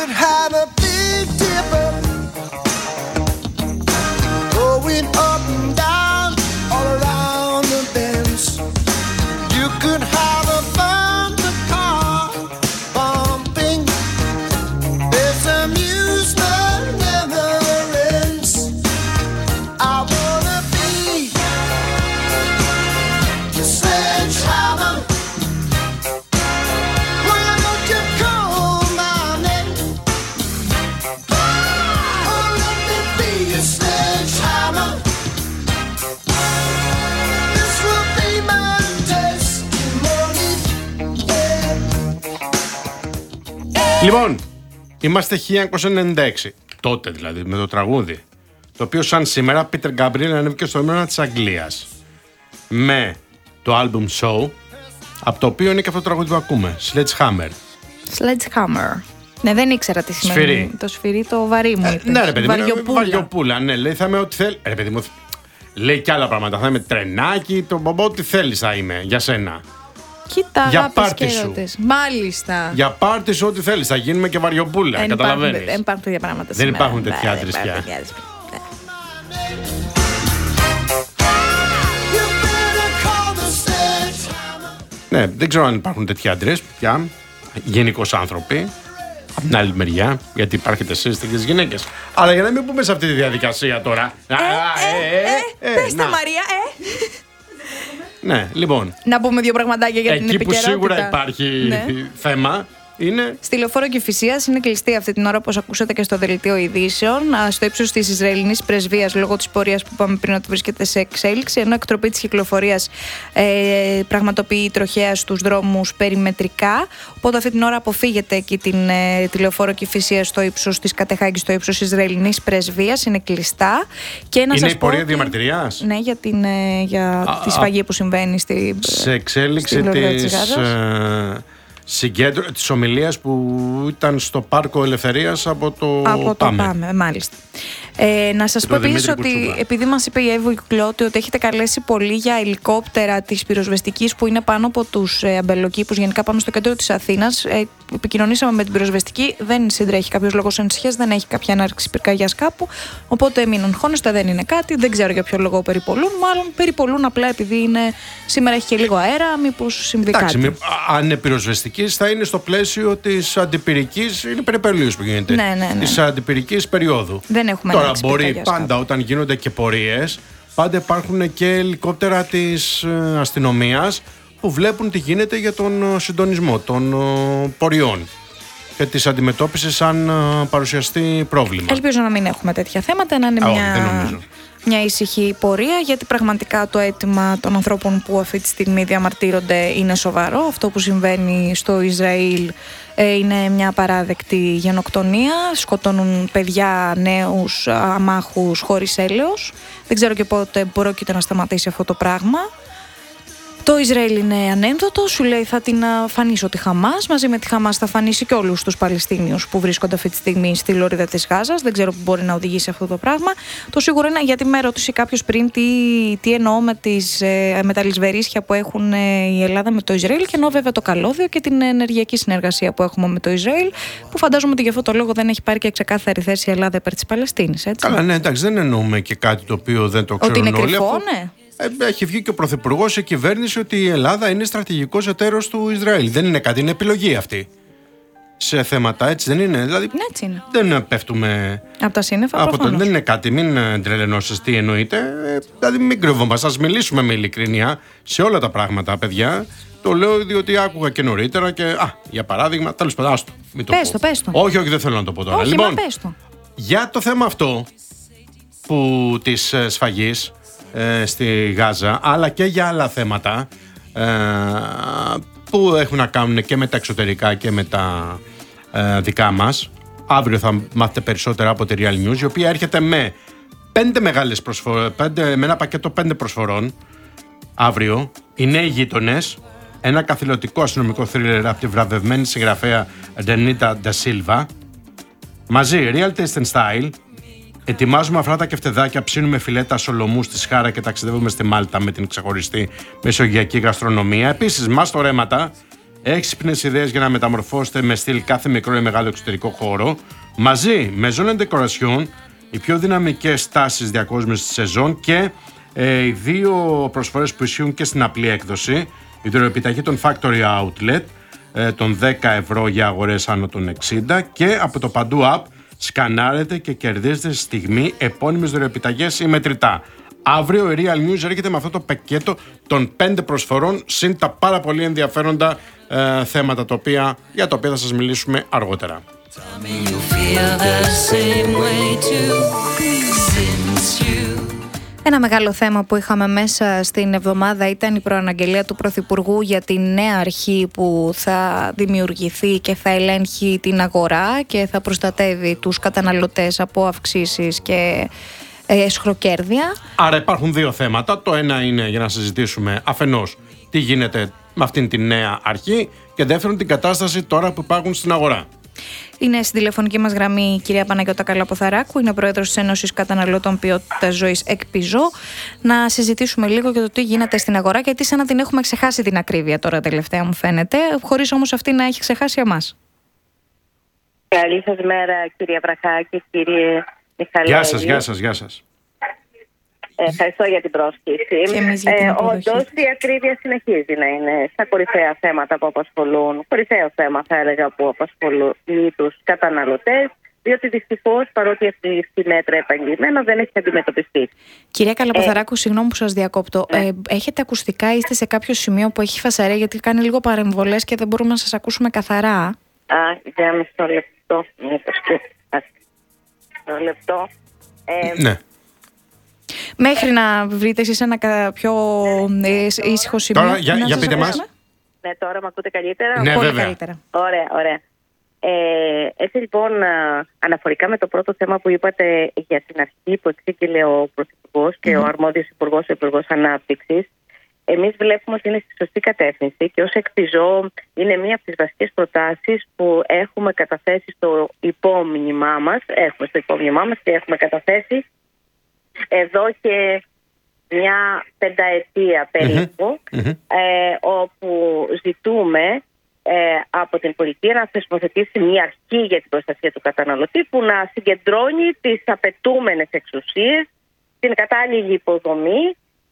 could have a Big Dipper going up and down all around the bends. You could have a thunder car bumping. There's amusement never ends. I wanna be the sledgehammer. Why don't you call my name? Oh, let me be a sledgehammer. This will be my testimony. Λοιπόν, είμαστε 1996. Τότε δηλαδή, με το τραγούδι. Το οποίο σαν σήμερα, Peter Gabriel ανέβηκε στο ύμνο της Αγγλίας. Με το album Show, από το οποίο είναι και αυτό το τραγούδι που ακούμε. Sledgehammer. Sledgehammer. Ναι, δεν ήξερα τι σημαίνει. Σφυρί. Το σφυρί, το βαρύ μου είπες. Ναι, ρε παιδί μου. Βαριοπούλα. Βαριοπούλα, ναι. Λέει θα είμαι ό,τι θέλει. Ρε παιδί μου, λέει κι άλλα πράγματα. Θα είμαι τρενάκι, ό,τι θέλεις θα είμαι για σένα. Κοίτα, Για αγάπης πάρτι και σου. έρωτες. Μάλιστα. Για πάρτι σου, ό,τι θέλεις. Θα γίνουμε και βαριοπούλα. Καταλαβαίνεις. Δεν υπάρχουν τέτοια πράγματα Δεν σήμερα. υπάρχουν τέτοια άντρες Δεν πια. υπάρχουν τέτοια άντρες πια. You better call the sledgehammer. Ναι, δεν ξέρω αν υπάρχουν τέτοιοι άντρες πια. Γενικώς άνθρωποι. Από την άλλη μεριά, γιατί υπάρχετε εσείς τέτοιες γυναίκες. Αλλά για να μην πούμε σε αυτή τη διαδικασία τώρα. Πες τα να. Μαρία, Ναι, λοιπόν. Να πούμε δύο πραγματάκια για την Εκεί που επικαιρότητα. σίγουρα υπάρχει Ναι. θέμα είναι. Στη Λεωφόρο Κηφισίας είναι κλειστή αυτή την ώρα, όπως ακούσατε και στο δελτίο ειδήσεων, στο ύψος της Ισραηλινής πρεσβείας, λόγω της πορείας που είπαμε πριν ότι βρίσκεται σε εξέλιξη, ενώ εκτροπή της κυκλοφορίας πραγματοποιεί τροχαία στους δρόμους περιμετρικά. Οπότε αυτή την ώρα αποφύγετε εκεί τη Λεωφόρο Κηφισίας στο ύψος της Κατεχάκης, στο ύψος της Ισραηλινής πρεσβείας, είναι κλειστά. Και να Είναι σας η πορεία πω ότι- διαμαρτυρίας. Ναι, για τη σφαγή που συμβαίνει Σε εξέλιξη στη Λωρίδα της της Γάζας. της ομιλίας που ήταν στο Πάρκο Ελευθερίας από το Πάμε, μάλιστα. Να σας Και πω το επίσης Δημήτρη ότι Κουτσούμπα. επειδή μας είπε η Εύη Κυκλώτη ότι έχετε καλέσει πολύ για ελικόπτερα της πυροσβεστικής που είναι πάνω από τους αμπελοκήπους, γενικά πάμε στο κέντρο της Αθήνας. Επικοινωνήσαμε με την πυροσβεστική, δεν συντρέχει κάποιος λόγος ανησυχίας, δεν έχει κάποια έναρξη πυρκαγιάς κάπου. Οπότε μείνουν χώνεστε, δεν είναι κάτι, δεν ξέρω για ποιο λόγο περιπολούν. Μάλλον περιπολούν απλά επειδή σήμερα έχει και λίγο αέρα, μήπως συμβεί Εντάξει, κάτι. αν είναι πυροσβεστικής θα είναι στο πλαίσιο της αντιπυρικής, είναι περιπολίος που γίνεται. Ναι. Της αντιπυρικής περίοδου. Δεν έχουμε Τώρα έναρξη μπορεί πυρκαγιάς πάντα κάπου. όταν γίνονται και πορείες, πάντα υπάρχουν και ελικόπτερα της αστυνομίας που βλέπουν τι γίνεται για τον συντονισμό των πορειών και της αντιμετώπισης αν παρουσιαστεί πρόβλημα. Ελπίζω να μην έχουμε τέτοια θέματα, να είναι Όχι, δεν νομίζω. μια ήσυχη πορεία, γιατί πραγματικά το αίτημα των ανθρώπων που αυτή τη στιγμή διαμαρτύρονται είναι σοβαρό. Αυτό που συμβαίνει στο Ισραήλ είναι μια απαράδεκτη γενοκτονία. Σκοτώνουν παιδιά, νέους, αμάχους χωρίς έλεος. Δεν ξέρω και πότε πρόκειται να σταματήσει αυτό το πράγμα. Το Ισραήλ είναι ανένδοτο, σου λέει θα την αφανίσω τη Χαμάς. Μαζί με τη Χαμάς θα αφανίσει και όλους τους Παλαιστίνιους που βρίσκονται αυτή τη στιγμή στη Λωρίδα της Γάζας. Δεν ξέρω που μπορεί να οδηγήσει αυτό το πράγμα. Το σίγουρο είναι, γιατί με ρώτησε κάποιος πριν τι εννοώ με τα λησβερίσια που έχουν η Ελλάδα με το Ισραήλ, και εννοώ βέβαια το καλώδιο και την ενεργειακή συνεργασία που έχουμε με το Ισραήλ, που φαντάζομαι ότι γι' αυτό το λόγο δεν έχει πάρει και ξεκάθαρη θέση η Ελλάδα υπέρ της Παλαιστίνης. Έτσι. Καλά, ναι, εντάξει, δεν εννοούμε και κάτι το οποίο δεν το ξέρουν Ότι είναι όλοι. κρυφό, Αυτό- ναι. Έχει βγει και ο Πρωθυπουργός σε κυβέρνηση ότι η Ελλάδα είναι στρατηγικός εταίρος του Ισραήλ. Δεν είναι κάτι, είναι επιλογή αυτή. Σε θέματα έτσι δεν είναι. Δηλαδή, Ναι, έτσι είναι. δεν πέφτουμε Από τα σύννεφα, από προφανώς. δεν είναι κάτι, μην τρελαινώσεις τι εννοείται. Δηλαδή, μην κρυβόμαστε. Ας μιλήσουμε με ειλικρίνεια σε όλα τα πράγματα, παιδιά. Το λέω διότι άκουγα και νωρίτερα και. Για παράδειγμα, τέλος πάντων, άστο. Μην το Πες πω. το, πες το. Όχι, δεν θέλω να το πω τώρα. Όχι, Λοιπόν, μα πες το. για το θέμα αυτό της σφαγής στη Γάζα, αλλά και για άλλα θέματα που έχουν να κάνουν και με τα εξωτερικά και με τα δικά μας. Αύριο θα μάθετε περισσότερα από τη Real News, η οποία έρχεται με 5 μεγάλες προσφορές, με ένα πακέτο 5 προσφορών αύριο. Οι νέοι γείτονες, ένα καθηλωτικό αστυνομικό θρίλερ από τη βραβευμένη συγγραφέα Ρενίτα Ντασίλβα, μαζί Real Taste and Style. Ετοιμάζουμε αφράτα και φτεδάκια, ψήνουμε φιλέτα σολομού στη Σχάρα και ταξιδεύουμε στη Μάλτα με την ξεχωριστή μεσογειακή γαστρονομία. Επίσης, μαστορέματα έξυπνες ιδέες για να μεταμορφώσετε με στυλ κάθε μικρό ή μεγάλο εξωτερικό χώρο, μαζί με Zone Decoration, οι πιο δυναμικές τάσεις διακόσμησης της σεζόν και οι δύο προσφορές που ισχύουν και στην απλή έκδοση, η δωρεοεπιταγή των Factory Outlet των 10 ευρώ για αγορές άνω των 60 και από το Παντού App σκανάρετε και κερδίζετε στη στιγμή επώνυμες δωρεοεπιταγές ή μετρητά. Αύριο η Real News έρχεται με αυτό το πακέτο των 5 προσφορών συν τα πάρα πολύ ενδιαφέροντα θέματα για τα οποία θα σας μιλήσουμε αργότερα. Ένα μεγάλο θέμα που είχαμε μέσα στην εβδομάδα ήταν η προαναγγελία του Πρωθυπουργού για τη νέα αρχή που θα δημιουργηθεί και θα ελέγχει την αγορά και θα προστατεύει τους καταναλωτές από αυξήσεις και σχροκέρδια. Άρα υπάρχουν δύο θέματα. Το ένα είναι για να συζητήσουμε αφενός τι γίνεται με αυτήν την νέα αρχή και δεύτερον την κατάσταση τώρα που υπάρχουν στην αγορά. Είναι στην τηλεφωνική μας γραμμή η κυρία Παναγιώτα Καλαποθαράκου, είναι πρόεδρος της Ένωσης Καταναλωτών Ποιότητας Ζωής ΕΚΠΙΖΟ. Να συζητήσουμε λίγο για το τι γίνεται στην αγορά, γιατί σαν να την έχουμε ξεχάσει την ακρίβεια τώρα τελευταία, μου φαίνεται, χωρίς όμως αυτή να έχει ξεχάσει εμάς. Καλή σας μέρα, κυρία Βραχάκη, κύριε Μιχαλάκη. Γεια σας. Ευχαριστώ για την πρόσκληση. Όντως η ακρίβεια συνεχίζει να είναι στα κορυφαία θέματα που απασχολούν, κορυφαίο θέμα θα έλεγα που απασχολούν τους καταναλωτές, διότι δυστυχώς παρότι αυτή η μέτρα επαγγελμένα δεν έχει αντιμετωπιστεί. Κυρία Καλαποθαράκου, συγγνώμη που σας διακόπτω. Έχετε ακουστικά, είστε σε κάποιο σημείο που έχει φασαρία, γιατί κάνει λίγο παρεμβολές και δεν μπορούμε να σας ακούσουμε καθαρά? Για μισό λεπτό. Ναι. Μέχρι να βρείτε εσείς ένα πιο ήσυχο σημείο. Τώρα, για πείτε μας. Ναι, τώρα με ακούτε καλύτερα? Ναι, πολύ βέβαια. καλύτερα. Ωραία. Έτσι λοιπόν, αναφορικά με το πρώτο θέμα που είπατε για την αρχή που εξήγηλε ο Πρωθυπουργός και ο αρμόδιος Υπουργός, ο Υπουργός Ανάπτυξης, εμείς βλέπουμε ότι είναι στη σωστή κατεύθυνση και ως ΕΚΠΙΖΟ είναι μία από τις βασικές προτάσεις που έχουμε καταθέσει στο υπόμνημά μας. Και έχουμε καταθέσει εδώ και μια πενταετία περίπου, όπου ζητούμε από την πολιτεία να θεσμοθετήσει μια αρχή για την προστασία του καταναλωτή που να συγκεντρώνει τις απαιτούμενες εξουσίες, την κατάλληλη υποδομή,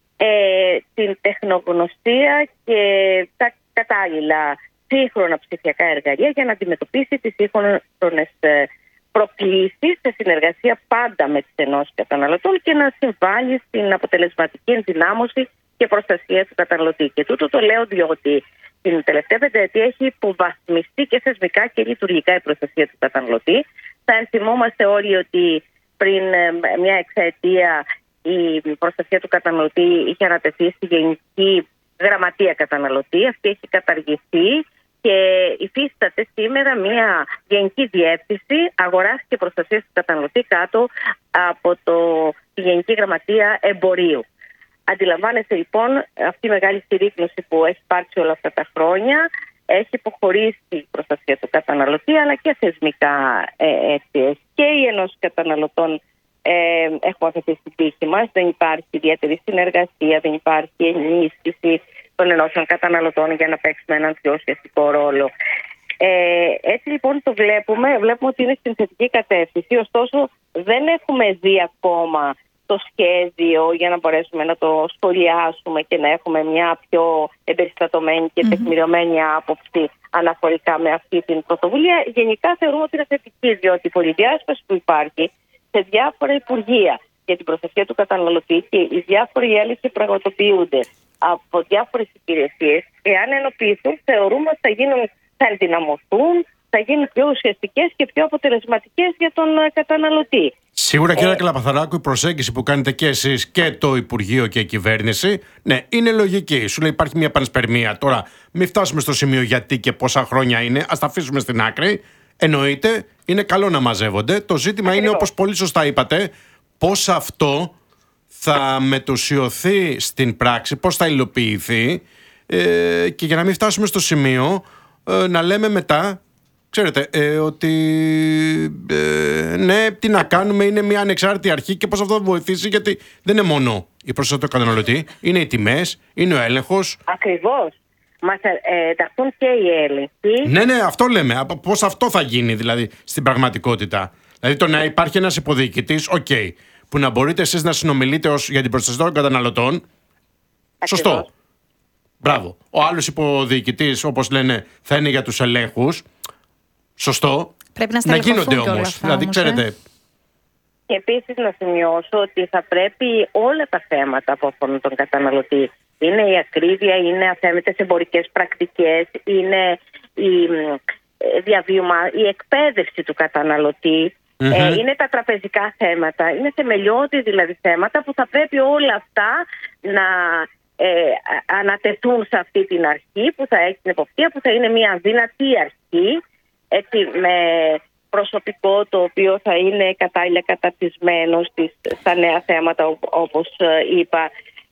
την τεχνογνωσία και τα κατάλληλα σύγχρονα ψηφιακά εργαλεία για να αντιμετωπίσει τις σύγχρονες προκλήσεις σε συνεργασία πάντα με τις ενώσεις καταναλωτών και να συμβάλλει στην αποτελεσματική ενδυνάμωση και προστασία του καταναλωτή. Και τούτο το λέω διότι την τελευταία πενταετία έχει υποβαθμιστεί και θεσμικά και λειτουργικά η προστασία του καταναλωτή. Θα ενθυμόμαστε όλοι ότι πριν μια εξαετία η προστασία του καταναλωτή είχε ανατεθεί στη Γενική Γραμματεία Καταναλωτή. Αυτή έχει καταργηθεί και υφίσταται σήμερα μια Γενική Διεύθυνση Αγοράς και Προστασίας του Καταναλωτή κάτω από τη Γενική Γραμματεία Εμπορίου. Αντιλαμβάνεστε λοιπόν αυτή η μεγάλη συρρίκνωση που έχει υπάρξει όλα αυτά τα χρόνια. Έχει υποχωρήσει η προστασία του καταναλωτή, αλλά και θεσμικά έτσι. Και οι ενώσεις καταναλωτών έχουμε αφαιθεί στην τύχη μας. Δεν υπάρχει ιδιαίτερη συνεργασία, δεν υπάρχει ενίσχυση των ενώσεων καταναλωτών για να παίξουμε έναν πιο ουσιαστικό ρόλο. Έτσι λοιπόν το βλέπουμε ότι είναι στην θετική κατεύθυνση, ωστόσο δεν έχουμε δει ακόμα το σχέδιο για να μπορέσουμε να το σχολιάσουμε και να έχουμε μια πιο εμπεριστατωμένη και τεκμηριωμένη άποψη αναφορικά με αυτή την πρωτοβουλία. Γενικά θεωρούμε ότι είναι θετική, διότι η πολυδιάσπαση που υπάρχει σε διάφορα υπουργεία για την προστασία του καταναλωτή και οι διάφοροι έλεγχοι πραγματοποιούνται από διάφορες υπηρεσίες, εάν ενοποιηθούν, θεωρούμε ότι θα ενδυναμωθούν, θα γίνουν πιο ουσιαστικές και πιο αποτελεσματικές για τον καταναλωτή. Σίγουρα, κύριε Καλαποθαράκου, η προσέγγιση που κάνετε και εσείς και το Υπουργείο και η κυβέρνηση, ναι, είναι λογική. Σου λέει υπάρχει μια πανσπερμία. Τώρα, μην φτάσουμε στο σημείο γιατί και πόσα χρόνια είναι, ας τα αφήσουμε στην άκρη. Εννοείται, είναι καλό να μαζεύονται. Το ζήτημα είναι, όπως πολύ σωστά είπατε, πώς αυτό θα μετουσιωθεί στην πράξη, πώς θα υλοποιηθεί και για να μην φτάσουμε στο σημείο να λέμε μετά, ξέρετε, ότι ναι, τι να κάνουμε, είναι μια ανεξάρτητη αρχή και πώς αυτό θα βοηθήσει, γιατί δεν είναι μόνο η προστασία του καταναλωτή, είναι οι τιμές, είναι ο έλεγχος. μας ενταχθούν και οι έλεγχοι. Ναι, αυτό λέμε. Πώς αυτό θα γίνει δηλαδή στην πραγματικότητα? Δηλαδή το να υπάρχει ένας υποδιοικητής, που να μπορείτε εσείς να συνομιλείτε για την προστασία των καταναλωτών. Ακριβώς. Σωστό. Μπράβο. Ο άλλος υποδιοικητής, όπως λένε, θα είναι για τους ελέγχους. Σωστό. Πρέπει να γίνονται όμως. Δηλαδή, ξέρετε. Και επίσης να σημειώσω ότι θα πρέπει όλα τα θέματα που αφορούν τον καταναλωτή, είναι η ακρίβεια, είναι αθέμητες εμπορικές πρακτικές, είναι η εκπαίδευση του καταναλωτή, είναι τα τραπεζικά θέματα, είναι θεμελιώδη δηλαδή θέματα που θα πρέπει όλα αυτά να ανατεθούν σε αυτή την αρχή που θα έχει την εποπτεία, που θα είναι μια δυνατή αρχή, έτσι, με προσωπικό το οποίο θα είναι κατάλληλα καταρτισμένο στα νέα θέματα, όπως είπα.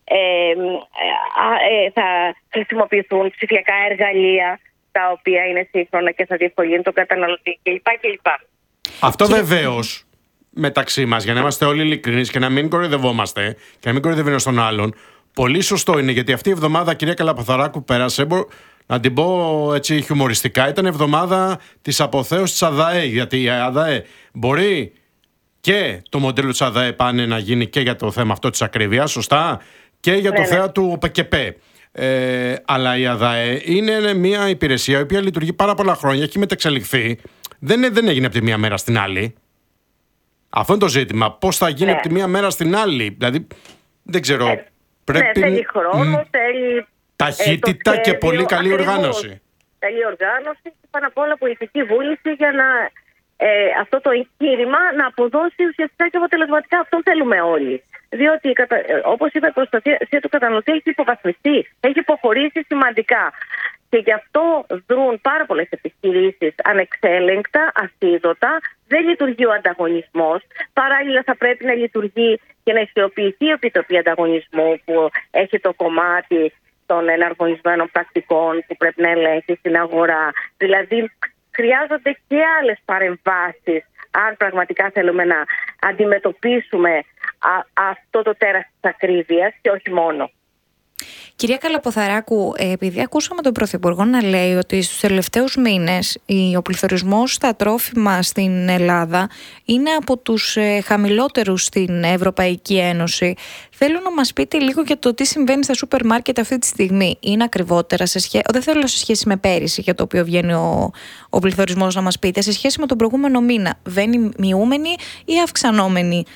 Θα χρησιμοποιηθούν ψηφιακά εργαλεία τα οποία είναι σύγχρονα και θα διευκολύνουν τον καταναλωτή κλπ. Αυτό βεβαίως μεταξύ μας, για να είμαστε όλοι ειλικρινείς και να μην κοροϊδευόμαστε και να μην κοροϊδεύει στον άλλον, πολύ σωστό είναι, γιατί αυτή η εβδομάδα, κυρία Καλαποθαράκου, πέρασε, να την πω έτσι χιουμοριστικά, ήταν εβδομάδα της αποθέωσης της ΑΔΑΕ. Γιατί η ΑΔΑΕ μπορεί και το μοντέλο της ΑΔΑΕ πάνε να γίνει και για το θέμα αυτό της ακρίβειας, σωστά, και για το θέμα του ΠΚΠ. Αλλά η ΑΔΑΕ είναι μια υπηρεσία η οποία λειτουργεί πάρα πολλά χρόνια, έχει μεταξελιχθεί. Δεν έγινε από τη μία μέρα στην άλλη. Αυτό είναι το ζήτημα. Πώς θα γίνει από τη μία μέρα στην άλλη? Δηλαδή, δεν ξέρω. Πρέπει... θέλει χρόνο, θέλει ταχύτητα και πολύ καλή οργάνωση. Καλή οργάνωση και πάνω απ' όλα πολιτική βούληση για να αυτό το εγχείρημα να αποδώσει ουσιαστικά και αποτελεσματικά. Αυτό θέλουμε όλοι. Διότι, όπως είπα, η προστασία του καταναλωτή έχει υποβαθμιστεί, έχει υποχωρήσει σημαντικά. Και γι' αυτό δρούν πάρα πολλές επιχειρήσεις ανεξέλεγκτα, ασίδωτα. Δεν λειτουργεί ο ανταγωνισμός. Παράλληλα, θα πρέπει να λειτουργεί και να ισχυροποιηθεί η Επιτροπή Ανταγωνισμού, που έχει το κομμάτι των εναρμονισμένων πρακτικών που πρέπει να ελέγχει στην αγορά. Δηλαδή, χρειάζονται και άλλες παρεμβάσεις, αν πραγματικά θέλουμε να αντιμετωπίσουμε αυτό το τέρας της ακρίβειας και όχι μόνο. Κυρία Καλαποθαράκου, επειδή ακούσαμε τον Πρωθυπουργό να λέει ότι στους τελευταίους μήνες ο πληθωρισμός στα τρόφιμα στην Ελλάδα είναι από τους χαμηλότερους στην Ευρωπαϊκή Ένωση, θέλω να μας πείτε λίγο για το τι συμβαίνει στα σούπερ μάρκετ αυτή τη στιγμή. Είναι ακριβότερα δεν θέλω σε σχέση με πέρυσι, για το οποίο βγαίνει ο πληθωρισμός, να μας πείτε σε σχέση με τον προηγούμενο μήνα. Βαίνει μειούμενη ή αυξανόμενη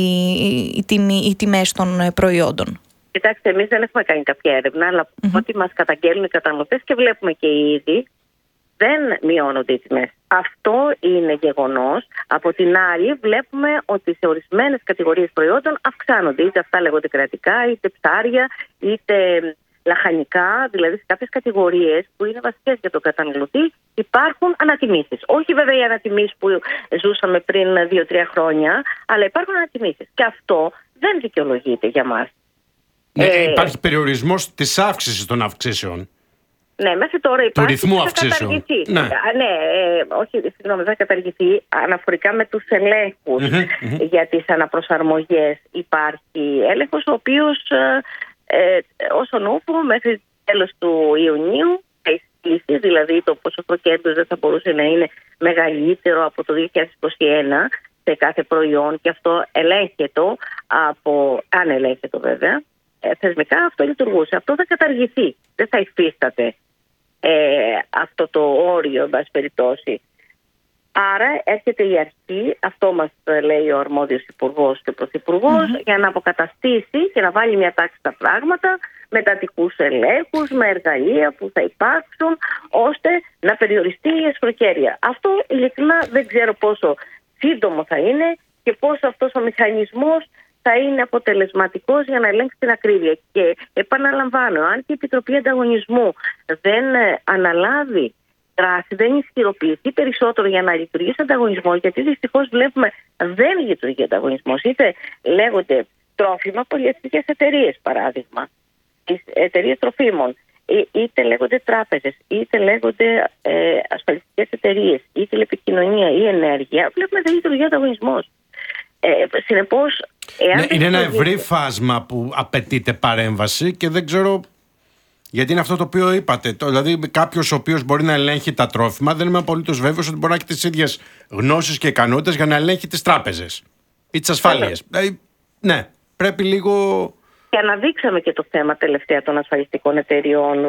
οι τιμές των προϊόντων? Κοιτάξτε, εμείς δεν έχουμε κάνει κάποια έρευνα, αλλά ό,τι μας καταγγέλνουν οι καταναλωτές και βλέπουμε και ήδη, δεν μειώνονται οι τιμές. Αυτό είναι γεγονός. Από την άλλη, βλέπουμε ότι σε ορισμένες κατηγορίες προϊόντων αυξάνονται. Είτε αυτά λέγονται κρατικά, είτε ψάρια, είτε λαχανικά. Δηλαδή, σε κάποιες κατηγορίες που είναι βασικές για τον καταναλωτή, υπάρχουν ανατιμήσεις. Όχι βέβαια οι ανατιμήσεις που ζούσαμε πριν 2-3 χρόνια, αλλά υπάρχουν ανατιμήσεις. Και αυτό δεν δικαιολογείται για μας. Υπάρχει περιορισμός της αύξησης των αυξήσεων. Ναι, μέχρι τώρα υπάρχει. Του ρυθμού αυξήσεων. Δεν θα καταργηθεί. Αναφορικά με τους ελέγχους για τις αναπροσαρμογές υπάρχει έλεγχος, ο οποίος όσον ούπου μέχρι τέλος του Ιουνίου θα ισχύσει, δηλαδή το ποσοστό κέρδους δεν θα μπορούσε να είναι μεγαλύτερο από το 2021 σε κάθε προϊόν, και αυτό ελέγχεται αν ελέγχεται βέβαια. Θεσμικά αυτό λειτουργούσε. Αυτό θα καταργηθεί. Δεν θα υφίσταται αυτό το όριο, εν πάση περιπτώσει. Άρα έρχεται η αρχή, αυτό μας λέει ο αρμόδιος υπουργός και ο πρωθυπουργός, για να αποκαταστήσει και να βάλει μια τάξη στα πράγματα, με τατικούς ελέγχους, με εργαλεία που θα υπάρξουν, ώστε να περιοριστεί η εσχροκέρεια. Αυτό ειλικρινά δεν ξέρω πόσο σύντομο θα είναι και πόσο αυτός ο μηχανισμός θα είναι αποτελεσματικός για να ελέγξει την ακρίβεια. Και επαναλαμβάνω, αν και η Επιτροπή Ανταγωνισμού δεν αναλάβει δράση, δεν ισχυροποιηθεί περισσότερο για να λειτουργήσει ανταγωνισμός, γιατί δυστυχώς βλέπουμε δεν λειτουργεί ανταγωνισμός. Είτε λέγονται τρόφιμα, πολυεθνικές εταιρείες παράδειγμα, τις εταιρείες τροφίμων, είτε λέγονται τράπεζες, είτε λέγονται ασφαλιστικές εταιρείες, ή τηλεπικοινωνία ή ενέργεια, βλέπουμε δεν λειτουργεί ανταγωνισμός. Συνεπώς, είναι ένα ευρύ φάσμα που απαιτείται παρέμβαση και δεν ξέρω Γιατί είναι αυτό το οποίο είπατε. Δηλαδή, κάποιος ο οποίος μπορεί να ελέγχει τα τρόφιμα, δεν είμαι απολύτως βέβαιος ότι μπορεί να έχει τις ίδιες γνώσεις και ικανότητες για να ελέγχει τις τράπεζες ή τις ασφάλειες. Δηλαδή, ναι, πρέπει λίγο. Και αναδείξαμε και το θέμα τελευταία των ασφαλιστικών εταιριών,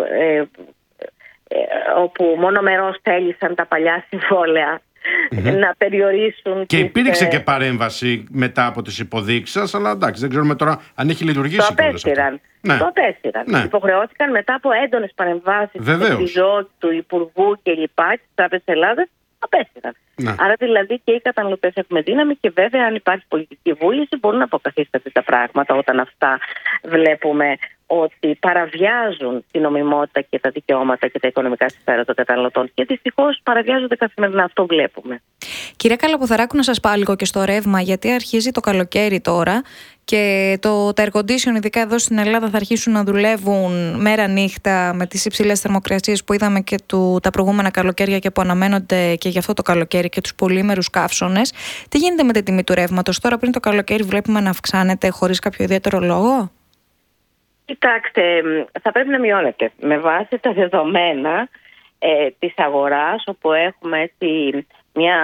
όπου μόνο μερός θέλησαν τα παλιά συμβόλαια να περιορίσουν. Και υπήρξε και παρέμβαση μετά από τις υποδείξεις σας, αλλά εντάξει, δεν ξέρουμε τώρα αν έχει λειτουργήσει. Το απέσυραν. Ναι. Το απέσυραν. Ναι. Υποχρεώθηκαν μετά από έντονες παρεμβάσεις του Υπουργού και λοιπά της Τράπεζας Ελλάδας. Απέσυραν. Ναι. Άρα δηλαδή και οι καταναλωτές έχουμε δύναμη και βέβαια αν υπάρχει πολιτική βούληση μπορούν να αποκαθίσταται τα πράγματα όταν αυτά βλέπουμε ότι παραβιάζουν την νομιμότητα και τα δικαιώματα και τα οικονομικά συμφέροντα των καταναλωτών. Και δυστυχώς παραβιάζονται καθημερινά. Αυτό βλέπουμε. Κυρία Καλαποθαράκου, να σας πάω λίγο και στο ρεύμα, γιατί αρχίζει το καλοκαίρι τώρα και τα air condition, ειδικά εδώ στην Ελλάδα, θα αρχίσουν να δουλεύουν μέρα νύχτα με τις υψηλές θερμοκρασίες που είδαμε και τα προηγούμενα καλοκαίρια και που αναμένονται και για αυτό το καλοκαίρι και τους πολύμερους καύσωνες. Τι γίνεται με την τιμή του ρεύματος τώρα, πριν το καλοκαίρι βλέπουμε να αυξάνεται χωρίς κάποιο ιδιαίτερο λόγο? Κοιτάξτε, θα πρέπει να μειώνεται με βάση τα δεδομένα της αγοράς, όπου έχουμε έτσι μια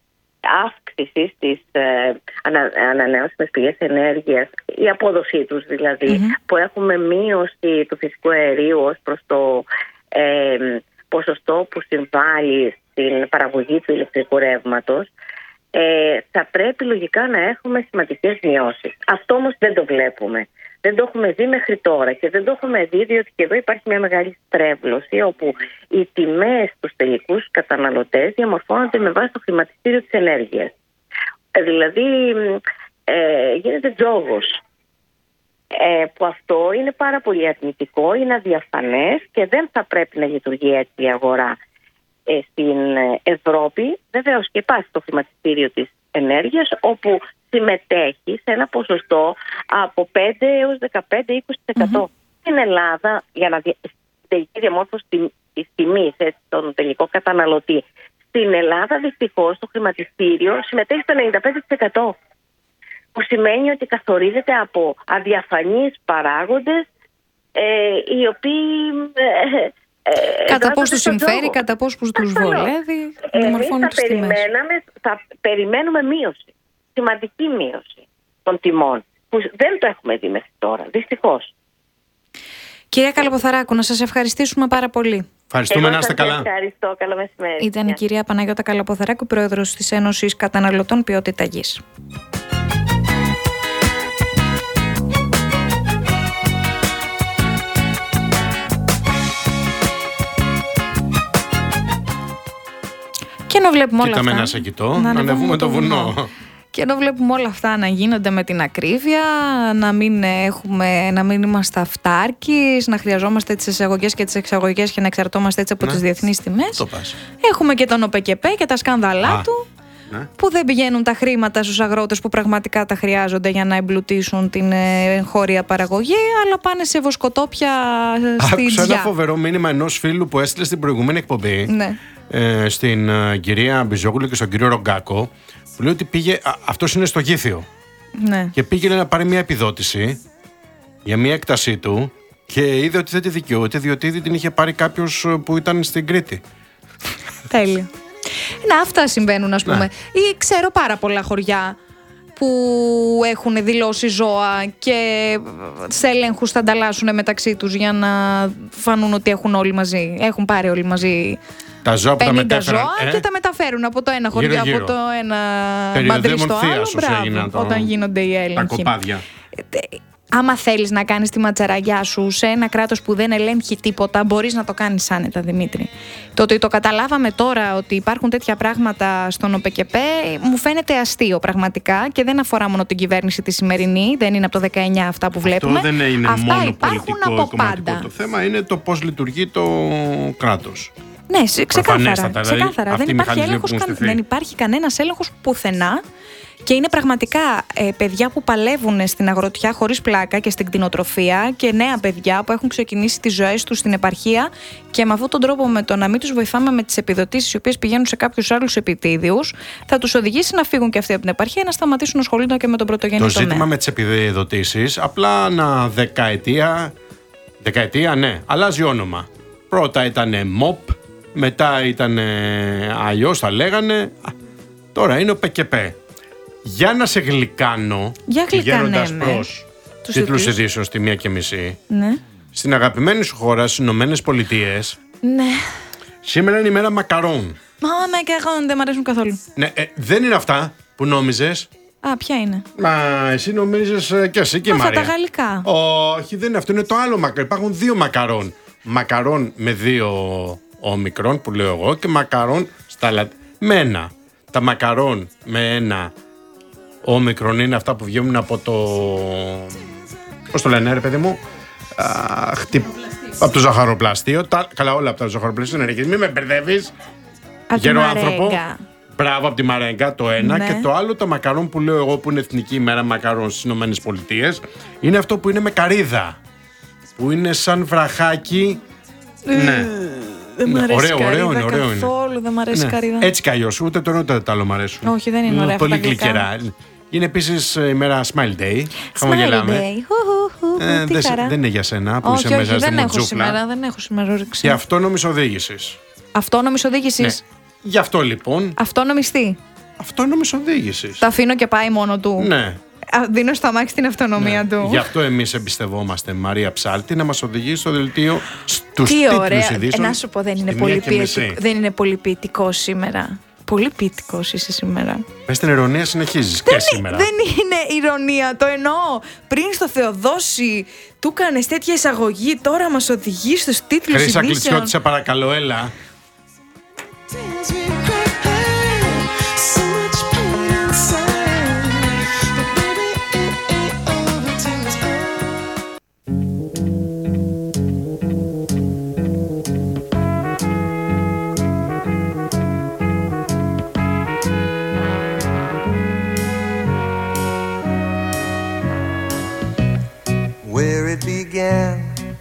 αύξηση στις ανανεώσιμες πηγές ενέργειας, η απόδοσή τους δηλαδή, που έχουμε μείωση του φυσικού αερίου ως προς το ποσοστό που συμβάλλει στην παραγωγή του ηλεκτρικού ρεύματος. Θα πρέπει λογικά να έχουμε σημαντικές μειώσεις. Αυτό όμως δεν το βλέπουμε. Δεν το έχουμε δει μέχρι τώρα και δεν το έχουμε δει διότι και εδώ υπάρχει μια μεγάλη στρέβλωση όπου οι τιμές στους τελικούς καταναλωτές διαμορφώνονται με βάση το χρηματιστήριο της ενέργειας. Δηλαδή γίνεται τζόγος, που αυτό είναι πάρα πολύ αρνητικό, είναι αδιαφανές και δεν θα πρέπει να λειτουργεί έτσι η αγορά. Στην Ευρώπη βεβαίως και υπάρχει το χρηματιστήριο της ενέργειας, όπου συμμετέχει σε ένα ποσοστό από 5 έως 15-20%. Στην Ελλάδα, για να τελική διαμόρφωση της τιμής στον τελικό καταναλωτή, στην Ελλάδα δυστυχώς το χρηματιστήριο συμμετέχει στο 95%. Που σημαίνει ότι καθορίζεται από αδιαφανείς παράγοντες οι οποίοι κατά πώς τους συμφέρει, κατά πώς τους βολεύει, δημορφώνουν τις τιμές. Θα περιμένουμε μείωση, σημαντική μείωση των τιμών, που δεν το έχουμε δει μέχρι τώρα, δυστυχώς. Κυρία Καλαποθαράκου, να σας ευχαριστήσουμε πάρα πολύ. Ευχαριστούμε, να είστε καλά. Ευχαριστώ, καλό μεσημέρι. Ήταν η κυρία Παναγιώτα Καλαποθαράκου, πρόεδρος της Ένωσης Καταναλωτών Ποιότητα Γης. Και ενώ βλέπουμε όλα Κοίταμε αυτά, ένα σακιτό, να ανεβούμε το βουνό. Και ενώ βλέπουμε όλα αυτά να γίνονται με την ακρίβεια, να μην είμαστε αυτάρκεις, να χρειαζόμαστε τις εισαγωγές και τις εξαγωγές και να εξαρτώμαστε έτσι από τις διεθνείς τιμές. Έχουμε και τον ΟΠΕΚΕΠΕ και τα σκάνδαλά του, που δεν πηγαίνουν τα χρήματα στους αγρότες που πραγματικά τα χρειάζονται για να εμπλουτίσουν την εγχώρια παραγωγή, αλλά πάνε σε βοσκοτόπια στη Τζιά. Άκουσα ένα φοβερό μήνυμα ενός φίλου που έστειλε στην προηγούμενη εκπομπή. Ναι. Στην κυρία Μπιζόγλου και στον κύριο Ρογκάκο, που λέει ότι αυτός είναι στο Γήθιο, και πήγαινε να πάρει μια επιδότηση για μια έκτασή του και είδε ότι δεν τη δικαιούται, διότι ήδη την είχε πάρει κάποιος που ήταν στην Κρήτη. Τέλειο. Αυτά συμβαίνουν, ας πούμε. Ή ξέρω πάρα πολλά χωριά που έχουν δηλώσει ζώα και σε έλεγχους θα ανταλλάσσουν μεταξύ τους για να φανούν ότι έχουν όλοι μαζί. Έχουν πάρει όλοι μαζί τα ζώα που 50 ζώα και τα μεταφέρουν από το ένα χωριό, από το ένα μαντρί στο άλλο. Μπράβο, όταν γίνονται οι έλεγχοι. Τα κοπάδια. Άμα θέλεις να κάνεις τη ματσαραγιά σου σε ένα κράτος που δεν ελέγχει τίποτα, μπορείς να το κάνεις άνετα, Δημήτρη. Το ότι το καταλάβαμε τώρα ότι υπάρχουν τέτοια πράγματα στον ΟΠΕΚΕΠΕ μου φαίνεται αστείο πραγματικά και δεν αφορά μόνο την κυβέρνηση τη σημερινή, δεν είναι από το 19 αυτά που βλέπουμε. Αυτό δεν είναι αυτά μόνο υπάρχουν πολιτικό από ή κομματικό. πάντα. Το θέμα είναι το πώς λειτουργεί το κράτος. Ναι, ξεκάθαρα. Δηλαδή, δεν υπάρχει κανένας έλεγχος πουθενά. Και είναι πραγματικά παιδιά που παλεύουν στην αγροτιά χωρίς πλάκα και στην κτηνοτροφία και νέα παιδιά που έχουν ξεκινήσει τις ζωές τους στην επαρχία και με αυτόν τον τρόπο, με το να μην τους βοηθάμε με τις επιδοτήσεις οι οποίες πηγαίνουν σε κάποιους άλλους επιτίδιους, θα τους οδηγήσει να φύγουν και αυτοί από την επαρχία, να σταματήσουν να ασχολούνται και με τον πρωτογενή τομέα. Το ζήτημα με τις επιδοτήσεις, απλά ανά δεκαετία Δεκαετία, ναι. Αλλάζει όνομα. Πρώτα ήταν MOP, μετά ήταν αλλιώς τα λέγανε. Τώρα είναι ο ΠΚΠ. Για να σε γλυκάνω, πηγαίνοντας προς τίτλους ειδήσεων στη 1:30, Ναι. στην αγαπημένη σου χώρα, στις Ηνωμένες Πολιτείες, Ναι. σήμερα είναι η μέρα μακαρών. Μακαρών δεν μ' αρέσουν καθόλου. Ναι, δεν είναι αυτά που νόμιζες. Α, ποια είναι? Μα εσύ νομίζεις και εσύ και η Αυτά Μαρία. τα γαλλικά. Όχι, δεν είναι αυτό, είναι το άλλο μακαρόν. Υπάρχουν δύο μακαρόν. Μακαρόν με 2 όμικρον που λέω εγώ και μακαρόν με ένα. Τα μακαρόν με 1 όμικρον είναι αυτά που βγαίνουν από το. Πώς το λένε, ρε παιδί μου. Από το ζαχαροπλαστείο. Καλά, όλα από το ζαχαροπλαστείο είναι. Μην με μπερδεύεις. Από Γερό τη άνθρωπο. Μαρέγκα. Μπράβο, από τη Μαρέγκα το ένα. Ναι. Και το άλλο, το μακαρόν που λέω εγώ που είναι εθνική ημέρα μακαρόν στις Ηνωμένες Πολιτείες, είναι αυτό που είναι με καρύδα. Που είναι σαν βραχάκι. Ναι. Δεν μ' αρέσει Ωραίο, καρύδα ωραίο είναι, ωραίο είναι. καθόλου, δεν μ' αρέσει Ναι. καρύδα. Έτσι κι αλλιώς, ούτε το ένα ούτε το άλλο μου αρέσουν. Όχι, δεν είναι ωραία αυτά Πολύ τα γλυκά. γλυκερά. Είναι επίσης η μέρα Smile Day. Smiley Χαμογελάμε. day. Τι χαρά. Δεν είναι για σένα που Όχι, είσαι μέσα όχι, στη δεν έχω μουτζούφλα. σήμερα, δεν έχω σήμερα όρεξη. Και αυτόνομης οδήγησης. Αυτόνομης οδήγησης. Ναι. Γι' αυτό λοιπόν. Αυτόνομης τι? Αυτόνομης οδήγησης. Το αφήνω και πάει μόνο του. Ναι. Δίνω στο αμάξι την αυτονομία του. Γι' αυτό εμείς εμπιστευόμαστε Μαρία Ψάλτη να μας οδηγήσει στο δελτίο στους Τι τίτλους ωραία. ειδήσεων. Να σου πω, δεν είναι στη πολύ 1:30. δεν είναι πολύ ποιητικός σήμερα. Πολύ ποιητικός είσαι σήμερα. Μες στην ειρωνία συνεχίζεις και σήμερα. Δεν είναι ηρωνία, το εννοώ. Πριν στο Θεοδόση του κάνες τέτοια εισαγωγή, τώρα μας οδηγεί στους τίτλους Χρύσα ειδήσεων. Κλειτσιώτη, σε παρακαλώ, έλα. So much pain inside, but baby it ain't over till it's over. Where it began.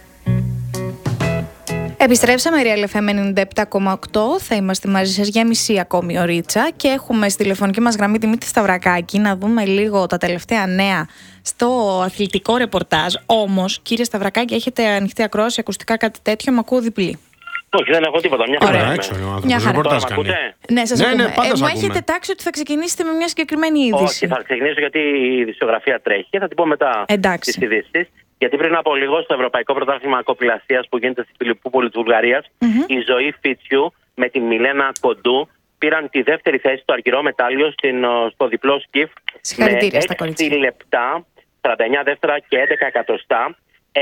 Επιστρέψαμε, Real FM 97,8. Θα είμαστε μαζί σας για μισή ακόμη ωρίτσα και έχουμε στη τηλεφωνική μας γραμμή Δημήτρη Σταυρακάκη να δούμε λίγο τα τελευταία νέα στο αθλητικό ρεπορτάζ. Όμως, κύριε Σταυρακάκη, έχετε ανοιχτή ακρόαση, ακουστικά, κάτι τέτοιο? Μ' ακούω διπλή. Όχι, δεν έχω τίποτα. Μια Ωραία. χαρά. Έξω είναι ο Μια άνθρωπος, χαρά. ρεπορτάζ Τώρα, κάνει. μ' ακούτε? Ναι, σας Ναι, ακούμε. ναι, πάντα Μου σας ακούμε. έχετε τάξει ότι θα ξεκινήσετε με μια συγκεκριμένη είδηση. Όχι, θα ξεκινήσω γιατί η ειδησιογραφία τρέχει και θα την πω μετά Εντάξει. τις ειδήσεις. Γιατί πριν από λίγο στο Ευρωπαϊκό Πρωτάθλημα Κοπηλασίας που γίνεται στη Φιλιππούπολη της Βουλγαρίας, η Ζωή Φίτσιου με την Μιλένα Κοντού πήραν τη δεύτερη θέση στο αργυρό μετάλλιο στο διπλό σκιφ Συγχαρητήρια στα με 6 κορίτσια. λεπτά, 49 δεύτερα και 11 εκατοστά.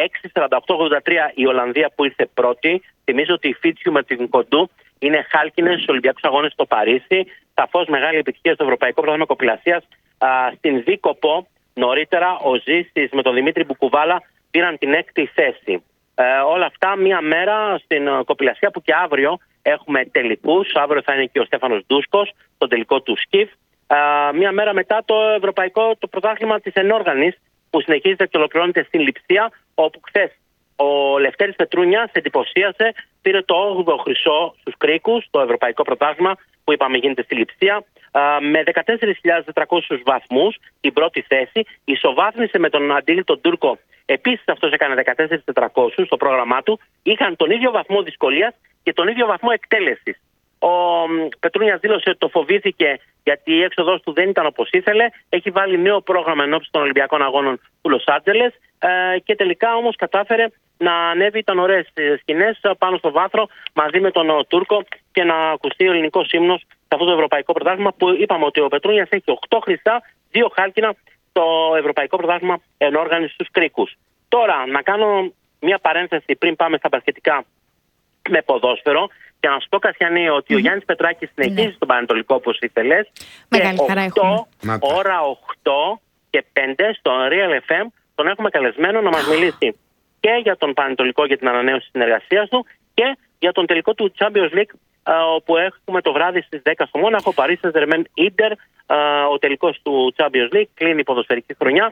6.48-83 η Ολλανδία που ήρθε πρώτη. Θυμίζω ότι η Φίτσιου με την Κοντού είναι χάλκινες στους Ολυμπιακούς Αγώνες στο Παρίσι. Σαφώς μεγάλη επιτυχία στο Ευρωπαϊκό Πρωτάθλημα Κοπηλασίας. Στην Δίκοπο νωρίτερα ο Ζήσης με τον Δημήτρη Μπουκουβάλα πήραν την 6η θέση. Όλα αυτά μία μέρα στην Κοπηλασία που και αύριο έχουμε τελικούς. Αύριο θα είναι και ο Στέφανος Ντούσκος, το τελικό του σκιφ. Μία μέρα μετά το Ευρωπαϊκό το Πρωτάθλημα της Ενόργανης που συνεχίζεται και ολοκληρώνεται στην Λειψία, όπου χθες ο Λευτέρης Πετρούνιας εντυπωσίασε, πήρε το 8ο χρυσό στους κρίκους, το Ευρωπαϊκό Πρωτάθλημα που είπαμε γίνεται στη Λειψία, με 14.400 βαθμούς την πρώτη θέση. Ισοβάθμισε με τον Αντίλη τον Τούρκο, επίσης αυτός έκανε 14.400 στο πρόγραμμά του. Είχαν τον ίδιο βαθμό δυσκολίας και τον ίδιο βαθμό εκτέλεσης. Ο Πετρούνιας δήλωσε ότι το φοβήθηκε γιατί η έξοδος του δεν ήταν όπως ήθελε. Έχει βάλει νέο πρόγραμμα ενόψει των Ολυμπιακών Αγώνων του Λος Άντζελες και τελικά όμως κατάφερε να ανέβει. Ήταν ωραίες σκηνές πάνω στο βάθρο μαζί με τον Τούρκο και να ακουστεί ο ελληνικός ύμνος σε αυτό το Ευρωπαϊκό Πρωτάθλημα που είπαμε ότι ο Πετρούνιας έχει 8 χρυσά, 2 χάλκινα στο Ευρωπαϊκό Πρωτάθλημα Ενόργανης στους κρίκους. Τώρα να κάνω μια παρένθεση πριν πάμε στα μπασκετικά με ποδόσφαιρο. Και να σου πω, Κασιανή, ότι ο Γιάννης Πετράκης συνεχίζει στον Πανετολικό όπως ήθελες. Μεγάλη χαρά έχουμε. Ώρα 8 και 5 στο Real FM τον έχουμε καλεσμένο να μας μιλήσει και για τον Πανετολικό για την ανανέωση συνεργασίας του και για τον τελικό του Champions League όπου έχουμε το βράδυ στις 10 στο Μόναχο, Paris Saint-Germain Inter, ο τελικός του Champions League, κλείνει η ποδοσφαιρική χρονιά.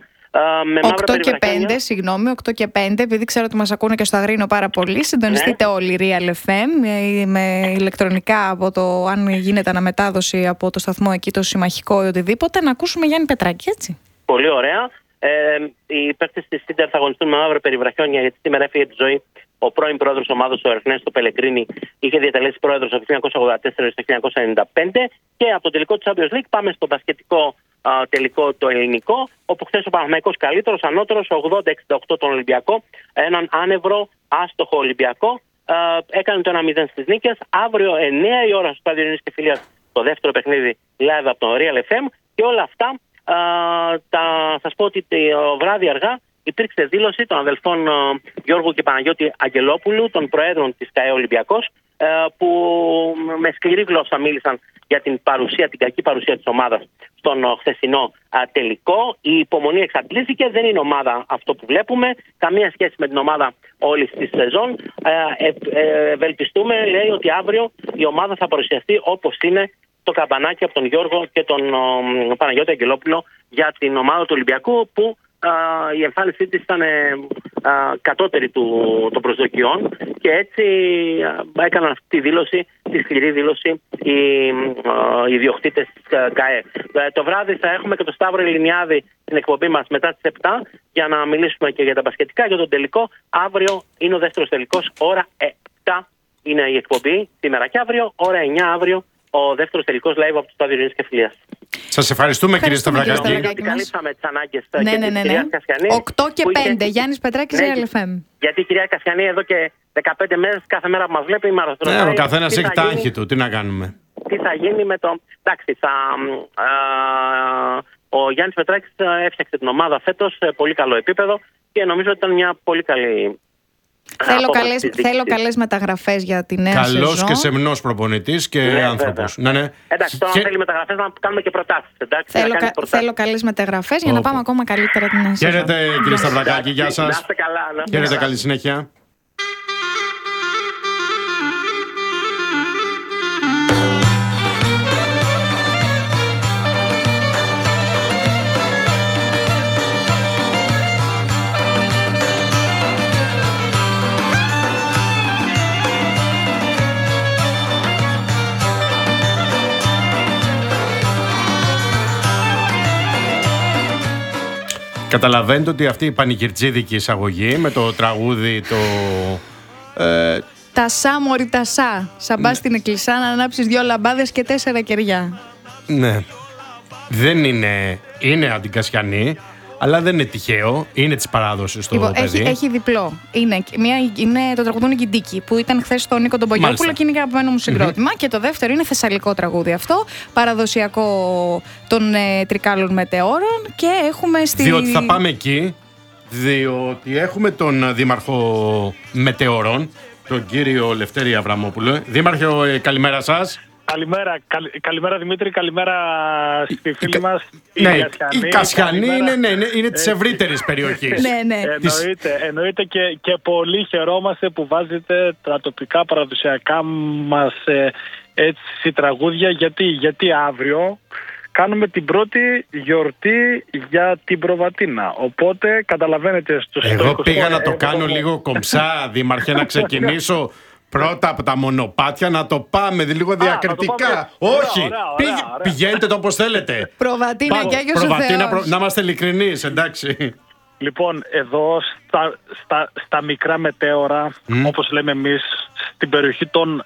8 και 5, συγγνώμη, 8 και 5, επειδή ξέρω ότι μας ακούνε και στο Αγρίνο πάρα πολύ, συντονιστείτε όλοι Real FM με ηλεκτρονικά από το, αν γίνεται αναμετάδοση από το σταθμό εκεί, το συμμαχικό ή οτιδήποτε, να ακούσουμε Γιάννη Πετράκη, έτσι. Πολύ ωραία. Οι παίκτες της Ίντερ θα αγωνιστούν με μαύρα περιβραχιόνια, γιατί σήμερα έφυγε τη ζωή ο πρώην πρόεδρος ομάδας, ο Ερνέστο Πελεγκρίνη. Είχε διατελέσει πρόεδρος από το 1984 στο 1995. Και από το τελικό του Champions League πάμε στο μπασκετικό τελικό το ελληνικό, όπου χθες ο Παναθηναϊκός καλύτερος, ανώτερος 80-68 τον Ολυμπιακό, έναν άνευρο άστοχο Ολυμπιακό. Έκανε το 1-0 στις νίκες. Αύριο 9 η ώρα στο Στάδιο Ειρήνης και Φιλίας το δεύτερο παιχνίδι live από τον Real FM. Και όλα αυτά θα σας πω ότι το βράδυ αργά υπήρξε δήλωση των αδελφών Γιώργου και Παναγιώτη Αγγελόπουλου, των προέδρων της ΚΑΕ Ολυμπιακός, που με σκληρή γλώσσα μίλησαν για την κακή παρουσία της ομάδας στον χθεσινό τελικό. Η υπομονή εξαντλήθηκε, δεν είναι ομάδα αυτό που βλέπουμε, καμία σχέση με την ομάδα όλης της σεζόν. Ευελπιστούμε, λέει, ότι αύριο η ομάδα θα παρουσιαστεί όπως είναι το καμπανάκι από τον Γιώργο και τον Παναγιώτη Αγγελόπουλο για την ομάδα του Ολυμπιακού, που η εμφάνισή της ήταν κατώτερη των προσδοκιών, και έτσι έκαναν αυτή τη δήλωση, τη σκληρή δήλωση, οι ιδιοκτήτες της ΚΑΕ. Το βράδυ θα έχουμε και τον Σταύρο Ελληνιάδη στην εκπομπή μας μετά τις 7 για να μιλήσουμε και για τα μπασκετικά, για τον τελικό. Αύριο είναι ο δεύτερος τελικός, ώρα 7 είναι η εκπομπή σήμερα, και αύριο ώρα 9 αύριο ο δεύτερος τελικός live από το Στάδιο Ειρήνης και Φιλίας. Σας ευχαριστούμε, κύριε Σταυρακάκη. Καλύψαμε τις ανάγκες της κυρίας Κασιανή. 8 και 5, Γιάννης Πετράκης, Real FM. Γιατί η κυρία Κασιανή εδώ και 15 μέρες, κάθε μέρα που μας βλέπει, μας ρωτάει. Ο καθένας έχει τα άγχη του, τι να κάνουμε. Τι θα γίνει με το... Εντάξει, ο Γιάννης Πετράκης έφτιαξε την ομάδα φέτος σε πολύ καλό επίπεδο και νομίζω ότι ήταν μια πολύ καλή... Θέλω καλές μεταγραφές για τη νέα σεζόν. Καλός και σεμνός προπονητής και άνθρωπος. Ναι. Εντάξει, τώρα θέλει μεταγραφές να κάνουμε και προτάσεις. Θέλω καλές μεταγραφές για να πάμε ακόμα καλύτερα την νέα σεζόν. Χαίρετε, κύριε Σταυρακάκη, γεια σας. Να είστε καλά. Χαίρετε, καλή συνέχεια. Καταλαβαίνετε ότι αυτή η πανηγυρτζίδικη εισαγωγή με το τραγούδι Τα σα μωρή τα σαν πας στην εκκλησιά να ανάψεις 2 λαμπάδες και 4 κεριά. Ναι. Δεν είναι αντικασιανή, αλλά δεν είναι τυχαίο. Είναι της παράδοσης το παιδί. Έχει διπλό. Είναι το τραγουδούν η Κιντίκη, που ήταν χθες στον Νίκο τον Πογιόπουλο και είναι και αγαπημένο μου συγκρότημα. Και το δεύτερο είναι θεσσαλικό τραγούδι αυτό, παραδοσιακό των Τρικάλων Μετεώρων. Και έχουμε διότι θα πάμε εκεί, διότι έχουμε τον Δήμαρχο Μετεώρων, τον κύριο Λευτέρη Αβραμόπουλο. Δήμαρχε, καλημέρα σας. Καλημέρα Δημήτρη, καλημέρα στη φίλη μας. Η Κασιανή είναι της ευρύτερης περιοχής. Ναι. Εννοείται και πολύ χαιρόμαστε που βάζετε τα τοπικά παραδοσιακά μας έτσι τραγούδια, γιατί αύριο κάνουμε την πρώτη γιορτή για την προβατίνα. Οπότε καταλαβαίνετε Εγώ πήγα να το κάνω λίγο κομψά, Δήμαρχε, να ξεκινήσω πρώτα από τα μονοπάτια, να το πάμε λίγο διακριτικά. Όχι, ωραία. Πηγαίνετε το όπως θέλετε. Προβατίνα και Άγιος ο Θεός. Να είμαστε ειλικρινείς, εντάξει. Λοιπόν, εδώ στα μικρά μετέωρα, όπως λέμε εμείς, στην περιοχή των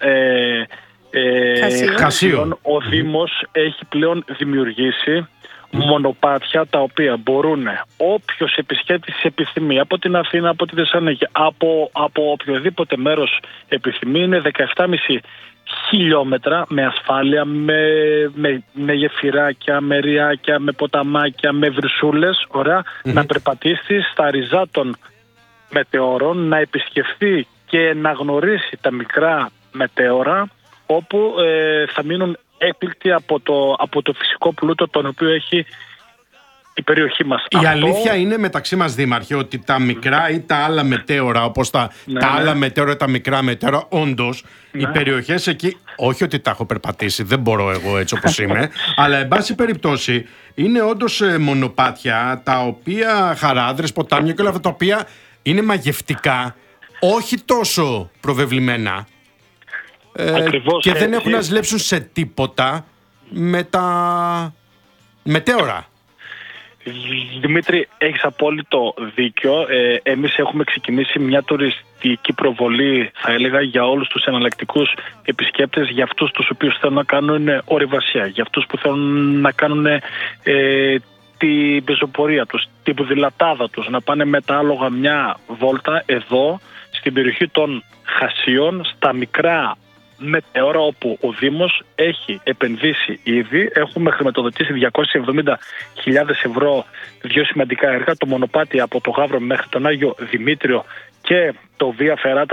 Χασίων, ο Δήμος έχει πλέον δημιουργήσει μονοπάτια τα οποία μπορούν όποιος επισκέπτης επιθυμεί, από την Αθήνα, από τη Θεσσαλονίκη, από οποιοδήποτε μέρος επιθυμεί, είναι 17,5 χιλιόμετρα με ασφάλεια, με γεφυράκια, με ριάκια, με ποταμάκια, με βρυσούλες, να περπατήσει στα ριζά των μετεώρων, να επισκεφθεί και να γνωρίσει τα μικρά μετέωρα, όπου θα μείνουν έκπληκτοι από το φυσικό πλούτο τον οποίο έχει η περιοχή μας. Η αλήθεια είναι μεταξύ μας, Δήμαρχε, ότι τα μικρά ή τα άλλα μετέωρα, όπως τα άλλα μετέωρα, τα μικρά μετέωρα, όντως οι περιοχές εκεί, όχι ότι τα έχω περπατήσει, δεν μπορώ εγώ έτσι όπως είμαι, αλλά εν πάση περιπτώσει είναι όντως μονοπάτια τα οποία, χαράδρες, ποτάμια και όλα αυτά τα οποία είναι μαγευτικά, όχι τόσο προβεβλημένα. Και δεν έχουν να ζηλέψουν σε τίποτα με τα μετέωρα. Δημήτρη, έχεις απόλυτο δίκιο. Εμείς έχουμε ξεκινήσει μια τουριστική προβολή, θα έλεγα, για όλους τους εναλλακτικούς επισκέπτες, για αυτούς τους οποίους θέλουν να κάνουν ορειβασία, για αυτούς που θέλουν να κάνουν την πεζοπορία τους, την ποδηλατάδα τους, να πάνε με τα άλογα μια βόλτα εδώ, στην περιοχή των Χασίων, στα μικρά μετέωρα, όπου ο Δήμος έχει επενδύσει ήδη. Έχουμε χρηματοδοτήσει 270.000 ευρώ δύο σημαντικά έργα, το μονοπάτι από το Γαύρο μέχρι τον Άγιο Δημήτριο και το Βία Φεράτα,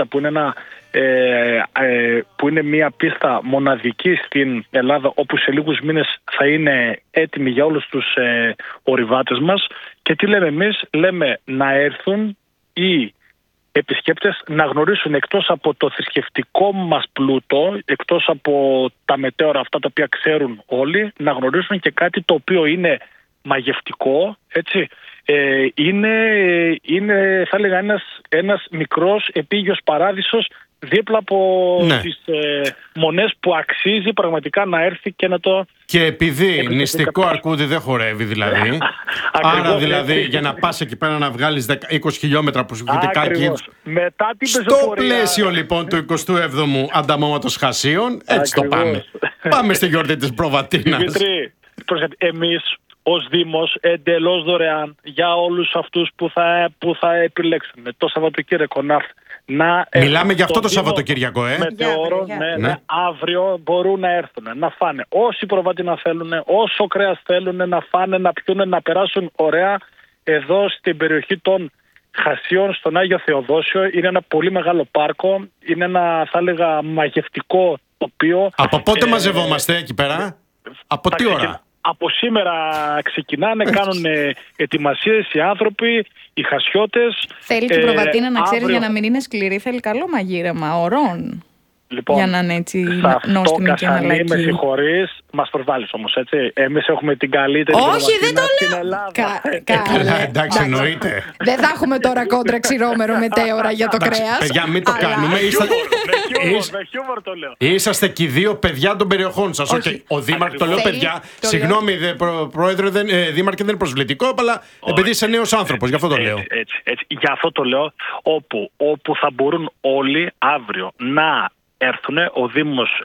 που είναι μια πίστα μοναδική στην Ελλάδα, όπου σε λίγους μήνες θα είναι έτοιμη για όλους τους ορειβάτες μας. Και τι λέμε εμείς? Λέμε να έρθουν οι επισκέπτες να γνωρίσουν, εκτός από το θρησκευτικό μας πλούτο, εκτός από τα μετέωρα αυτά τα οποία ξέρουν όλοι, να γνωρίσουν και κάτι το οποίο είναι μαγευτικό, έτσι. Είναι θα έλεγα ένας μικρός επίγειος παράδεισος δίπλα από τις μονές που αξίζει πραγματικά να έρθει και να το... Και επειδή νηστικό αρκούδι δεν χορεύει δηλαδή, άρα δηλαδή για να πας εκεί πέρα να βγάλεις 20 χιλιόμετρα προσωπικά εκεί, μετά την στο πεζοπορία... πλαίσιο λοιπόν του 27ου Ανταμώματος Χασίων, έτσι το πάμε. Πάμε στη γιορτή της Προβατίνας. Δημήτρη, εμείς ως Δήμος εντελώς δωρεάν για όλους αυτούς που θα επιλέξουν το Σαββατοκύριακο μιλάμε για αυτό το Σαββατοκύριακο, μετεώρο, ναι. Αύριο μπορούν να έρθουν, να φάνε όσοι προβατίνα θέλουν, όσο κρέας θέλουν, να φάνε, να πιούν, να περάσουν ωραία εδώ στην περιοχή των Χασίων, στον Άγιο Θεοδόσιο. Είναι ένα πολύ μεγάλο πάρκο, είναι ένα, θα έλεγα, μαγευτικό τοπίο. Από πότε μαζευόμαστε εκεί πέρα? Από τι ώρα? Από σήμερα ξεκινάνε, κάνουν ετοιμασίες οι άνθρωποι, οι χασιώτες. Θέλει την Προβατίνα, να ξέρεις, για να μην είναι σκληρή, θέλει καλό μαγείρεμα, ωρών. Λοιπόν, για να είναι έτσι νόστιμη και αναλαϊκή. Με συγχωρείς, μας προσβάλλεις όμως, έτσι. Εμείς έχουμε την καλύτερη όχι, δεν το στην Ελλάδα. Καλά, εντάξει, εννοείται. Δεν θα έχουμε τώρα κόντρα ξηρόμερο μετέωρα για το κρέας. Παιδιά, μην το κάνουμε. Με χιούμορ το λέω. Είσαστε και οι δύο παιδιά των περιοχών σας. Ο Δήμαρχος, το λέω παιδιά, συγγνώμη Πρόεδρε, Δήμαρχε, δεν είναι προσβλητικό, αλλά επειδή είσαι νέος άνθρωπος, γι' αυτό το λέω. Έτσι, γι' αυτό το λέω, όπου θα μπορούν όλοι αύριο να έρθουνε. Ο Δήμος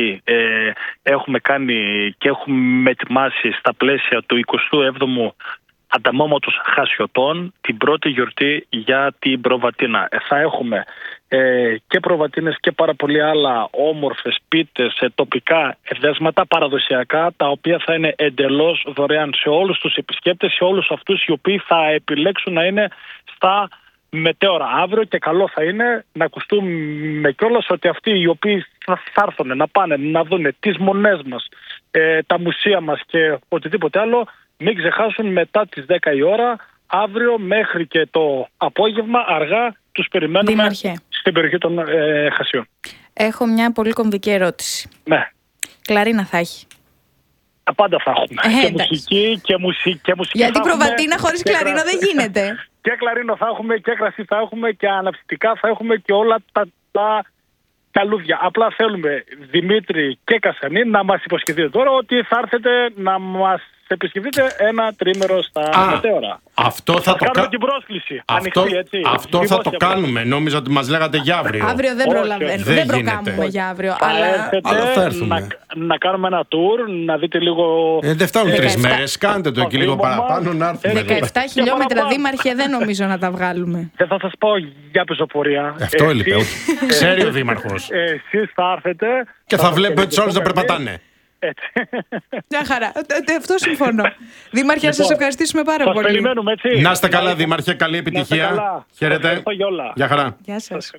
έχουμε κάνει και έχουμε ετοιμάσει στα πλαίσια του 27ου Ανταμώματος Χασιωτών την πρώτη γιορτή για την Προβατίνα. Θα έχουμε και προβατίνες και πάρα πολύ άλλα όμορφες πίτες, τοπικά εδέσματα παραδοσιακά, τα οποία θα είναι εντελώς δωρεάν σε όλους τους επισκέπτες, σε όλους αυτούς οι οποίοι θα επιλέξουν να είναι στα μετέωρα αύριο. Και καλό θα είναι να ακουστούμε κιόλας ότι αυτοί οι οποίοι θα έρθουν να πάνε να δουν τις μονές μας, τα μουσεία μας και οτιδήποτε άλλο, μην ξεχάσουν μετά τις 10 η ώρα αύριο μέχρι και το απόγευμα αργά τους περιμένουμε, Δήμαρχε, στην περιοχή των Χασίων. Έχω μια πολύ κομβική ερώτηση. Ναι. Κλαρίνα θα έχει? Πάντα θα έχουμε. Και μουσική και μουσική. Γιατί Προβατίνα χωρίς κλαρίνο δεν γίνεται. Και κλαρίνο θα έχουμε και κρασί θα έχουμε και αναψυκτικά θα έχουμε και όλα τα καλούδια. Απλά θέλουμε, Δημήτρη και Κασανή, να μας υποσχεθείτε τώρα ότι θα έρθετε να μας επισκεφτείτε ένα τρίμερο στα μετέωρα. Αυτό θα το κάνουμε. την πρόσκληση. Αυτό θα το κάνουμε. Νόμιζα ότι μας λέγατε για αύριο. Αύριο δεν προλαβαίνουμε. Δεν προκάμουμε για αύριο. Αλλά θα έρθουμε. Να κάνουμε ένα tour, να δείτε λίγο. Δεν φτάνουν 3 μέρες. Κάντε το εκεί λίγο παραπάνω να έρθουμε. 17 χιλιόμετρα, Δήμαρχε, δεν νομίζω να τα βγάλουμε. Δεν θα σας πω για πεζοπορία. Αυτό έλειπε. Ξέρει ο Δήμαρχος. Εσείς θα έρθετε και θα βλέπετε τους άλλους να περπατάνε. Έτσι. Μια χαρά. Αυτό συμφωνώ. Δήμαρχε, να σας ευχαριστήσουμε πάρα πολύ. Σας περιμένουμε, έτσι. Να είστε καλά, Δήμαρχε. Καλή επιτυχία. Χαίρετε. Γεια χαρά. Γεια σας.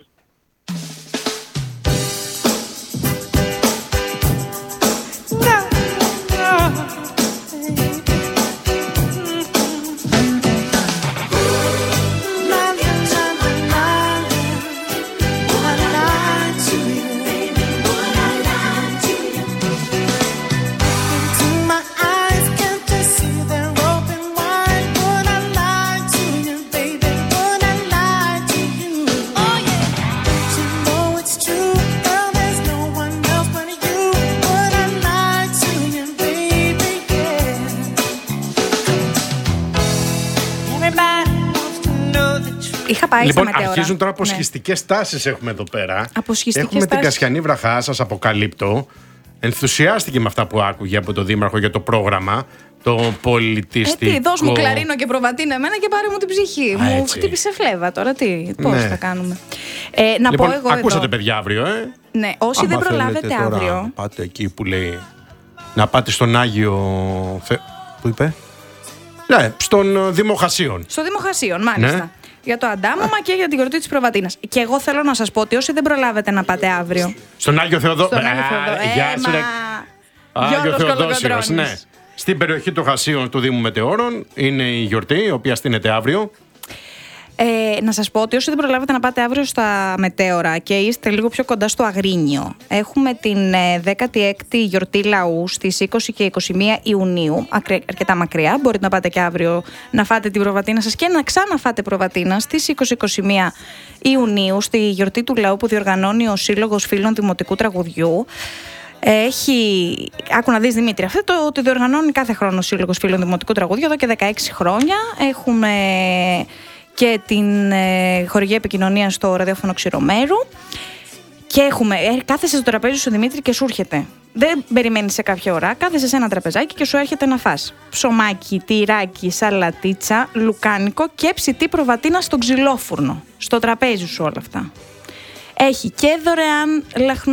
Είχα πάει Λοιπόν, στα μετέωρα. αρχίζουν τώρα Ναι. αποσχιστικές τάσεις έχουμε εδώ πέρα. Αποσχιστικές Έχουμε την τάσεις. Κασιανή Βραχά, σας αποκαλύπτω. Ενθουσιάστηκε με αυτά που άκουγε από τον Δήμαρχο για το πρόγραμμα. Το πολιτιστικό. Τι, δώσ' μου κλαρίνο και προβατίνα εμένα και πάρε μου την ψυχή. Μου έτσι. χτύπησε φλέβα τώρα. Πώς Ναι. θα κάνουμε. Να Λοιπόν, πω εγώ ακούσατε εδώ. παιδιά αύριο, Ναι, όσοι Άμα δεν προλάβετε θέλετε τώρα, αύριο. πάτε εκεί που λέει. Να πάτε στον Άγιο. Πού είπε? Ναι, στον Δήμο Χασίων. Στο Δήμο Χασίων, μάλιστα. Ναι. Για το αντάμωμα και για την γιορτή της Προβατίνας. Και εγώ θέλω να σας πω ότι όσοι δεν προλάβετε να πάτε αύριο. Στον Άγιο Θεοδόσιο. Στον Άγιο Θεοδό- Γεια σου, ρε. Άγιο Γιώργος Θεοδόσιος, Κολοκοντρώνης. ναι. Στην περιοχή των Χασίων του Δήμου Μετεώρων είναι η γιορτή, η οποία στείνεται αύριο. Να σας πω ότι όσοι δεν προλάβετε να πάτε αύριο στα Μετέωρα και είστε λίγο πιο κοντά στο Αγρίνιο, έχουμε την 16η γιορτή λαού στις 20 και 21 Ιουνίου, αρκετά μακριά. Μπορείτε να πάτε και αύριο να φάτε την προβατίνα σας και να ξαναφάτε προβατίνα στις 20-21 Ιουνίου, στη γιορτή του λαού που διοργανώνει ο Σύλλογος Φίλων Δημοτικού Τραγουδιού. Άκου να δεις Δημήτρη, αυτό το διοργανώνει κάθε χρόνο ο Σύλλογος Φίλων Δημοτικού Τραγουδιού εδώ και 16 χρόνια. Έχουμε και την χορηγία επικοινωνία στο ραδιόφωνο Ξηρομέρου. Και έχουμε, κάθεσαι στο τραπέζι σου Δημήτρη και σου έρχεται. Δεν περιμένεις σε κάποια ώρα, κάθεσαι σε ένα τραπεζάκι και σου έρχεται να φας ψωμάκι, τυράκι, σαλατίτσα, λουκάνικο και ψητή προβατίνα στο ξυλόφουρνο. Στο τραπέζι σου όλα αυτά. Έχει και δωρεάν,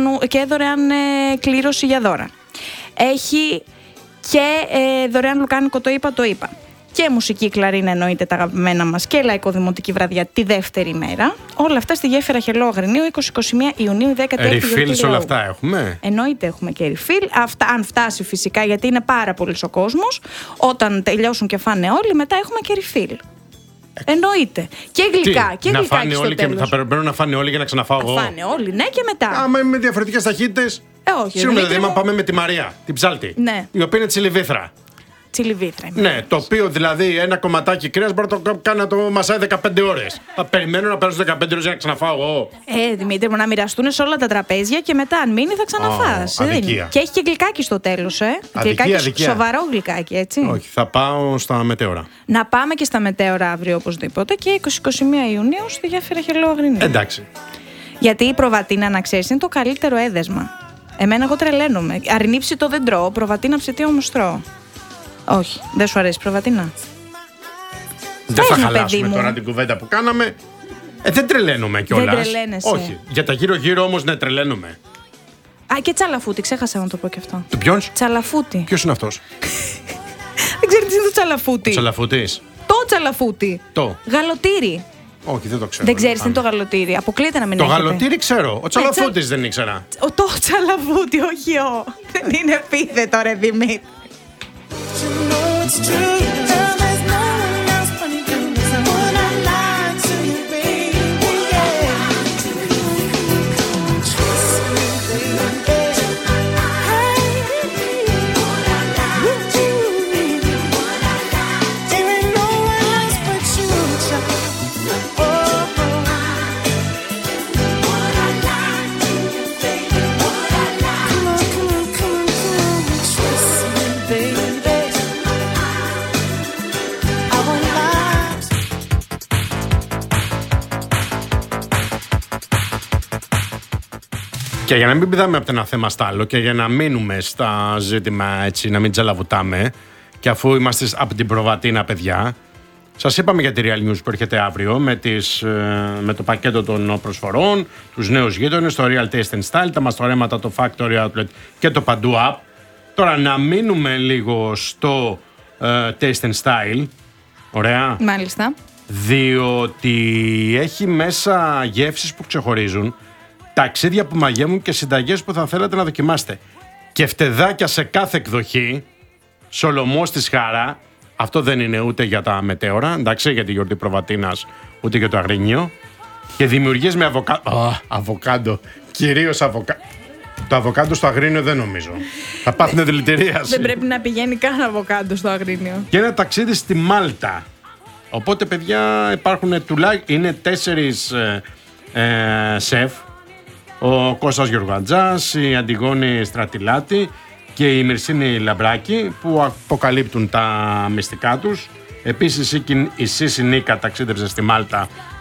κλήρωση για δώρα. Έχει και δωρεάν λουκάνικο, το είπα. Και μουσική κλαρίνα εννοείται τα αγαπημένα μας και λαϊκοδημοτική βραδιά τη δεύτερη μέρα. Όλα αυτά στη γέφυρα Χελώου Αγρινίου 20-21 Ιουνίου 16η Refill σε όλα αυτά έχουμε. Εννοείται έχουμε και refill. Αυτά, αν φτάσει φυσικά, γιατί είναι πάρα πολύς ο κόσμος. Όταν τελειώσουν και φάνε όλοι, μετά έχουμε και refill. Εννοείται. Και γλυκά. Και να γλυκά φάνε όλοι και θα πρέπει να φάνε όλοι για να ξαναφάω εγώ. φάνε όλοι, ναι, και μετά. Άμα είμαι με διαφορετικές ταχύτητες. Όχι. Συγγνώμη, δηλαδή, Δημήτρη άμα μου, πάμε με τη Μαρία, την ψάλτη. Ναι. Η οποία είναι τσιλιβήθρα. Τσιλιβήθρα. Ναι, το οποίο δηλαδή ένα κομματάκι κρέας μπορεί να το κάνει να το μασάει 15 ώρες. Θα περιμένω να περάσουν 15 ώρες για να ξαναφάω εγώ. Δημήτρη μου, να μοιραστούν σε όλα τα τραπέζια και μετά, αν μείνει, θα ξαναφάς. αδικία. Και έχει και γλυκάκι στο τέλος, Αδικία. Σοβαρό γλυκάκι, έτσι. Όχι, θα πάω στα Μετέωρα. Να πάμε και στα Μετέωρα αύριο οπωσδήποτε και 20-21 Ιουνίου στη γέφυρα Χελώου Αγρινίου. Εντάξει. Γιατί η προβατίνα, να ξέρεις, είναι το καλύτερο έδεσμα. Εμένα εγώ τρελαίνομαι. Αρνίψη το δεν τρώω, προβατίνα ψητή όμως τρώω. Όχι, δεν σου αρέσει προβατίνα. Δεν θα μου, χαλάσουμε παιδί μου. τώρα την κουβέντα που κάναμε. Δεν τρελαίνομαι κιόλας. Δεν τρελαίνεσαι. Όχι. Για τα γύρω-γύρω όμως ναι, τρελαίνομαι. Α, και τσαλαφούτι, ξέχασα να το πω και αυτό. Του ποιον? Τσαλαφούτι. Ποιος είναι αυτός? Δεν ξέρεις τι είναι το τσαλαφούτι. Τσαλαφούτης. Το τσαλαφούτι. Το. Γαλοτήρι. Όχι, δεν το ξέρω. Δεν ξέρεις τι είναι το γαλοτήρι. Αποκλείεται να μην Το έχετε. γαλοτήρι ξέρω. Ο Τσαλαφούτης δεν ήξερα. Το τσαλαφούτι, όχι ο. Δεν είναι επίθετο, ρε Δημήτρη. Και για να μην πηδάμε από το ένα θέμα στο άλλο και για να μείνουμε στα ζήτημα έτσι, να μην τζαλαβουτάμε, και αφού είμαστε από την προβατίνα, παιδιά, σας είπαμε για τη Real News που έρχεται αύριο με το πακέτο των προσφορών, τους νέους γείτονες, το Real Taste and Style, τα μαστορέματα, το Factory Outlet και το Παντού App. Τώρα να μείνουμε λίγο στο Taste and Style, ωραία. Μάλιστα. Διότι έχει μέσα γεύσεις που ξεχωρίζουν, ταξίδια που μαγεύουν και συνταγές που θα θέλατε να δοκιμάσετε. Και φτεδάκια σε κάθε εκδοχή, σολομός της χαρά. Αυτό δεν είναι ούτε για τα Μετέωρα, εντάξει, για τη γιορτή Προβατίνας, ούτε για το Αγρίνιο. Και δημιουργίες με αβοκάντο. Κυρίως αβοκάντο. Το αβοκάντο στο Αγρίνιο δεν νομίζω. Θα πάθουν δηλητηρίαση. Δεν πρέπει να πηγαίνει καν αβοκάντο στο Αγρίνιο. Και ένα ταξίδι στη Μάλτα. Οπότε, παιδιά, υπάρχουν τουλάχιστον. Είναι 4 σεφ. Ο Κώστας Γεωργαντζάς, η Αντιγόνη Στρατιλάτη και η Μυρσίνη Λαμπράκη που αποκαλύπτουν τα μυστικά τους. Επίσης η Σύση Νίκα ταξίδευσε στη Μάλτα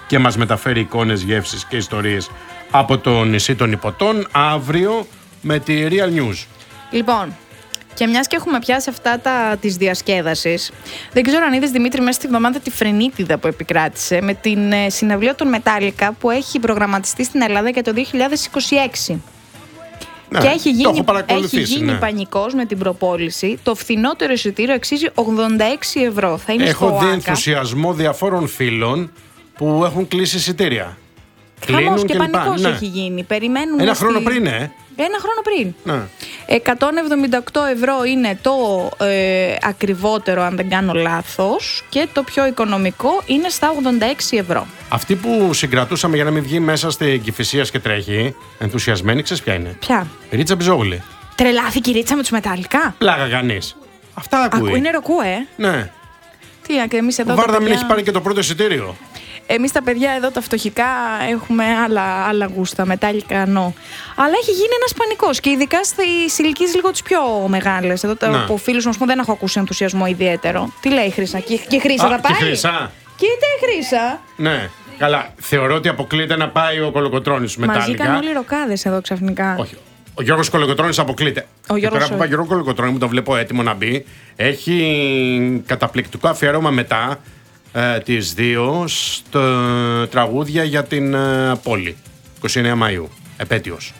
και μας μεταφέρει εικόνες, γεύσεις και ιστορίες από το νησί των Ιππωτών, αύριο με τη Real News. Λοιπόν, και μιας και έχουμε πιάσει αυτά της διασκέδασης, δεν ξέρω αν είδες, Δημήτρη, μέσα στη εβδομάδα τη φρενίτιδα που επικράτησε με την συναυλία των Metallica που έχει προγραμματιστεί στην Ελλάδα για το 2026. Ναι, και έχει το γίνει πανικός με την προπόληση. Το φθηνότερο εισιτήριο αξίζει 86 ευρώ. Θα είναι Έχω δει ενθουσιασμό διαφόρων φίλων που έχουν κλείσει εισιτήρια. Χαμός και πανικός έχει γίνει. Περιμένουν Ένα χρόνο πριν, Ένα χρόνο πριν. Ναι. 178 ευρώ είναι το ακριβότερο, αν δεν κάνω λάθος, και το πιο οικονομικό είναι στα 86 ευρώ. Αυτή που συγκρατούσαμε για να μην βγει μέσα στην Κηφισίας και τρέχει, ενθουσιασμένη, ξέρεις ποια είναι? Ποια? Ρίτσα Μπιζόγλη. Τρελάθηκε η Ρίτσα με τους Μετάλλικα. Πλάκα κανείς. Αυτά ακούει. Είναι ροκού, Ναι. Τι, εμείς εδώ. Βάρδα μην έχει πάρει και το πρώτο εισιτήριο. Εμείς τα παιδιά εδώ τα φτωχικά έχουμε άλλα γούστα, Μετάλλικα νο. Αλλά έχει γίνει ένας πανικός και ειδικά στις ηλικίες λίγο τις πιο μεγάλες. Εδώ από φίλους μας που δεν έχω ακούσει ενθουσιασμό ιδιαίτερο. Τι λέει η Χρύσα? Και η Χρύσα θα πάει? Και Χρύσα. Κοίτα η Χρύσα. Ναι. Καλά. Θεωρώ ότι αποκλείεται να πάει ο Κολοκοτρώνης στους Μετάλλικα. Μαζί κάνουν όλοι ροκάδες εδώ ξαφνικά. Όχι. Ο Γιώργος Κολοκοτρώνης αποκλείται. Και τώρα που πάει ο Γιώργος Κολοκοτρώνη, που τον βλέπω έτοιμο να μπει, έχει καταπληκτικό αφιέρωμα μετά τις 2 στο τραγούδια για την πόλη. 29 Μαΐου. Επέτειος.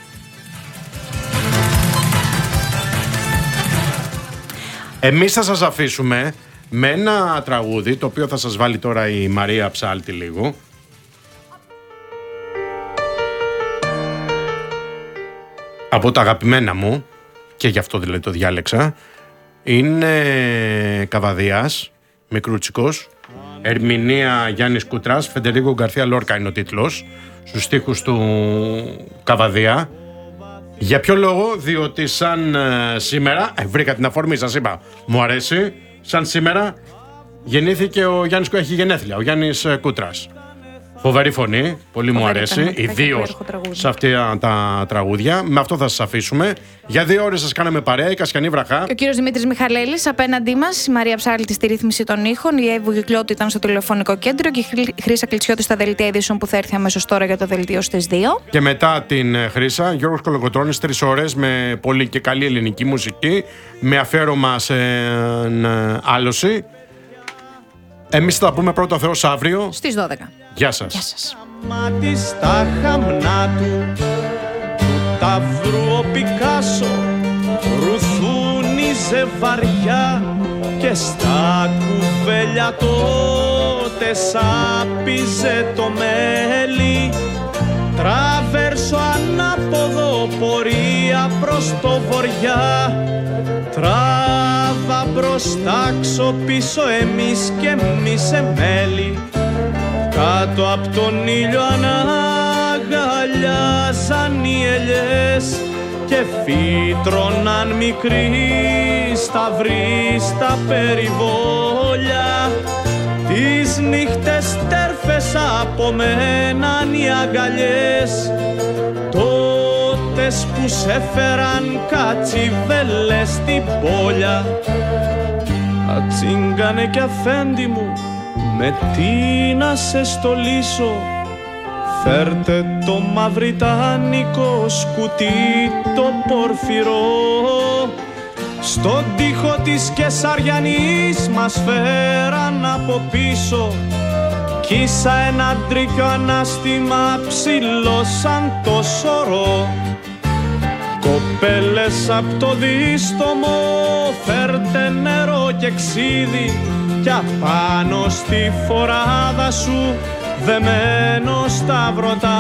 Εμείς θα σας αφήσουμε με ένα τραγούδι, το οποίο θα σας βάλει τώρα η Μαρία Ψάλτη λίγο. Από τα αγαπημένα μου, και γι' αυτό δηλαδή το διάλεξα, είναι Καβαδίας, Μικρούτσικος, ερμηνεία Γιάννης Κουτράς, Φεντερίκο Γκαρθία Λόρκα είναι ο τίτλος, στους στίχους του Καβαδία. Για ποιο λόγο? Διότι σαν σήμερα, βρήκα την αφορμή, σας είπα, μου αρέσει, σαν σήμερα γεννήθηκε ο Γιάννης, έχει γενέθλια, ο Γιάννης Κούτρας. Φοβερή φωνή, πολύ μου αρέσει, ιδίως σε αυτά τα τραγούδια. Με αυτό θα σας αφήσουμε. Για 2 ώρες σας κάναμε παρέα, η Κασιανή Βραχά. Και ο κύριος Δημήτρης Μιχαλέλης απέναντί μας, η Μαρία Ψάλτη στη ρύθμιση των ήχων, η Εύη Κυκλώτη ήταν στο τηλεφωνικό κέντρο και η Χρύσα Κλητσιώτη στα δελτία ειδήσεων που θα έρθει αμέσως τώρα για το δελτίο στις 2. Και μετά την Χρύσα, Γιώργος Κολοκοτρώνης, 3 ώρες με πολύ και καλή ελληνική μουσική, με αφιέρωμα σε άλωση. Εμείς θα τα πούμε πρώτο Θεός αύριο στις 12. Γεια σας. Γεια σας. Μάτι στα χαμνά του ταύρου ο Πικάσο ρουθούνιζε βαριά και στα κουβέλια τότε σάπιζε το μέλι. Τραβέρσο ανάποδο πορεία προς το βοριά, τράβα μπροστά ξοπίσω εμείς και εμείς εμέλη. Κάτω απ' τον ήλιο αναγκαλιάζαν οι ελιές και φύτρωναν μικροί σταυροί στα περιβόλια. Τις νύχτες τέρφες απομέναν οι αγκαλιές, τότες που σε φέραν κατσιβέλες στην πόλια. Ατσίγκανε κι αφέντη μου, με τι να σε στολίσω, φέρτε το μαυριτάνικο σκουτί το πορφυρό. Στον τοίχο της Κεσαριανής μας φέραν από πίσω, κι ίσα ένα τρίκιο ανάστημα ψηλό σαν το σωρό. Κοπέλες απ' το δίστομο φέρτε νερό και ξύδι, κι απάνω στη φοράδα σου δεμένο σταυρωτά.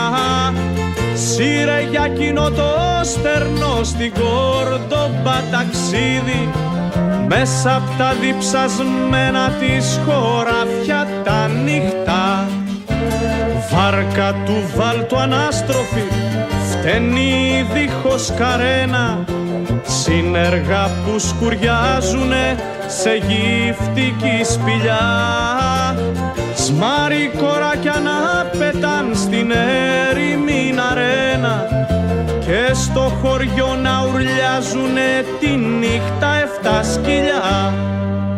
Σύρε για κοινό το στερνό στην Κόρντομπα ταξίδι, μέσα απ' τα διψασμένα της χωράφια τα ανοιχτά. Βάρκα του βάλτου ανάστροφη, φταίνει δίχως καρένα, συνεργά που σκουριάζουνε σε γυφτική σπηλιά. Σμάρι κοράκια να πετάν στην έρημη αρένα και στο χωριό να ουρλιάζουνε τη νύχτα 7 σκυλιά.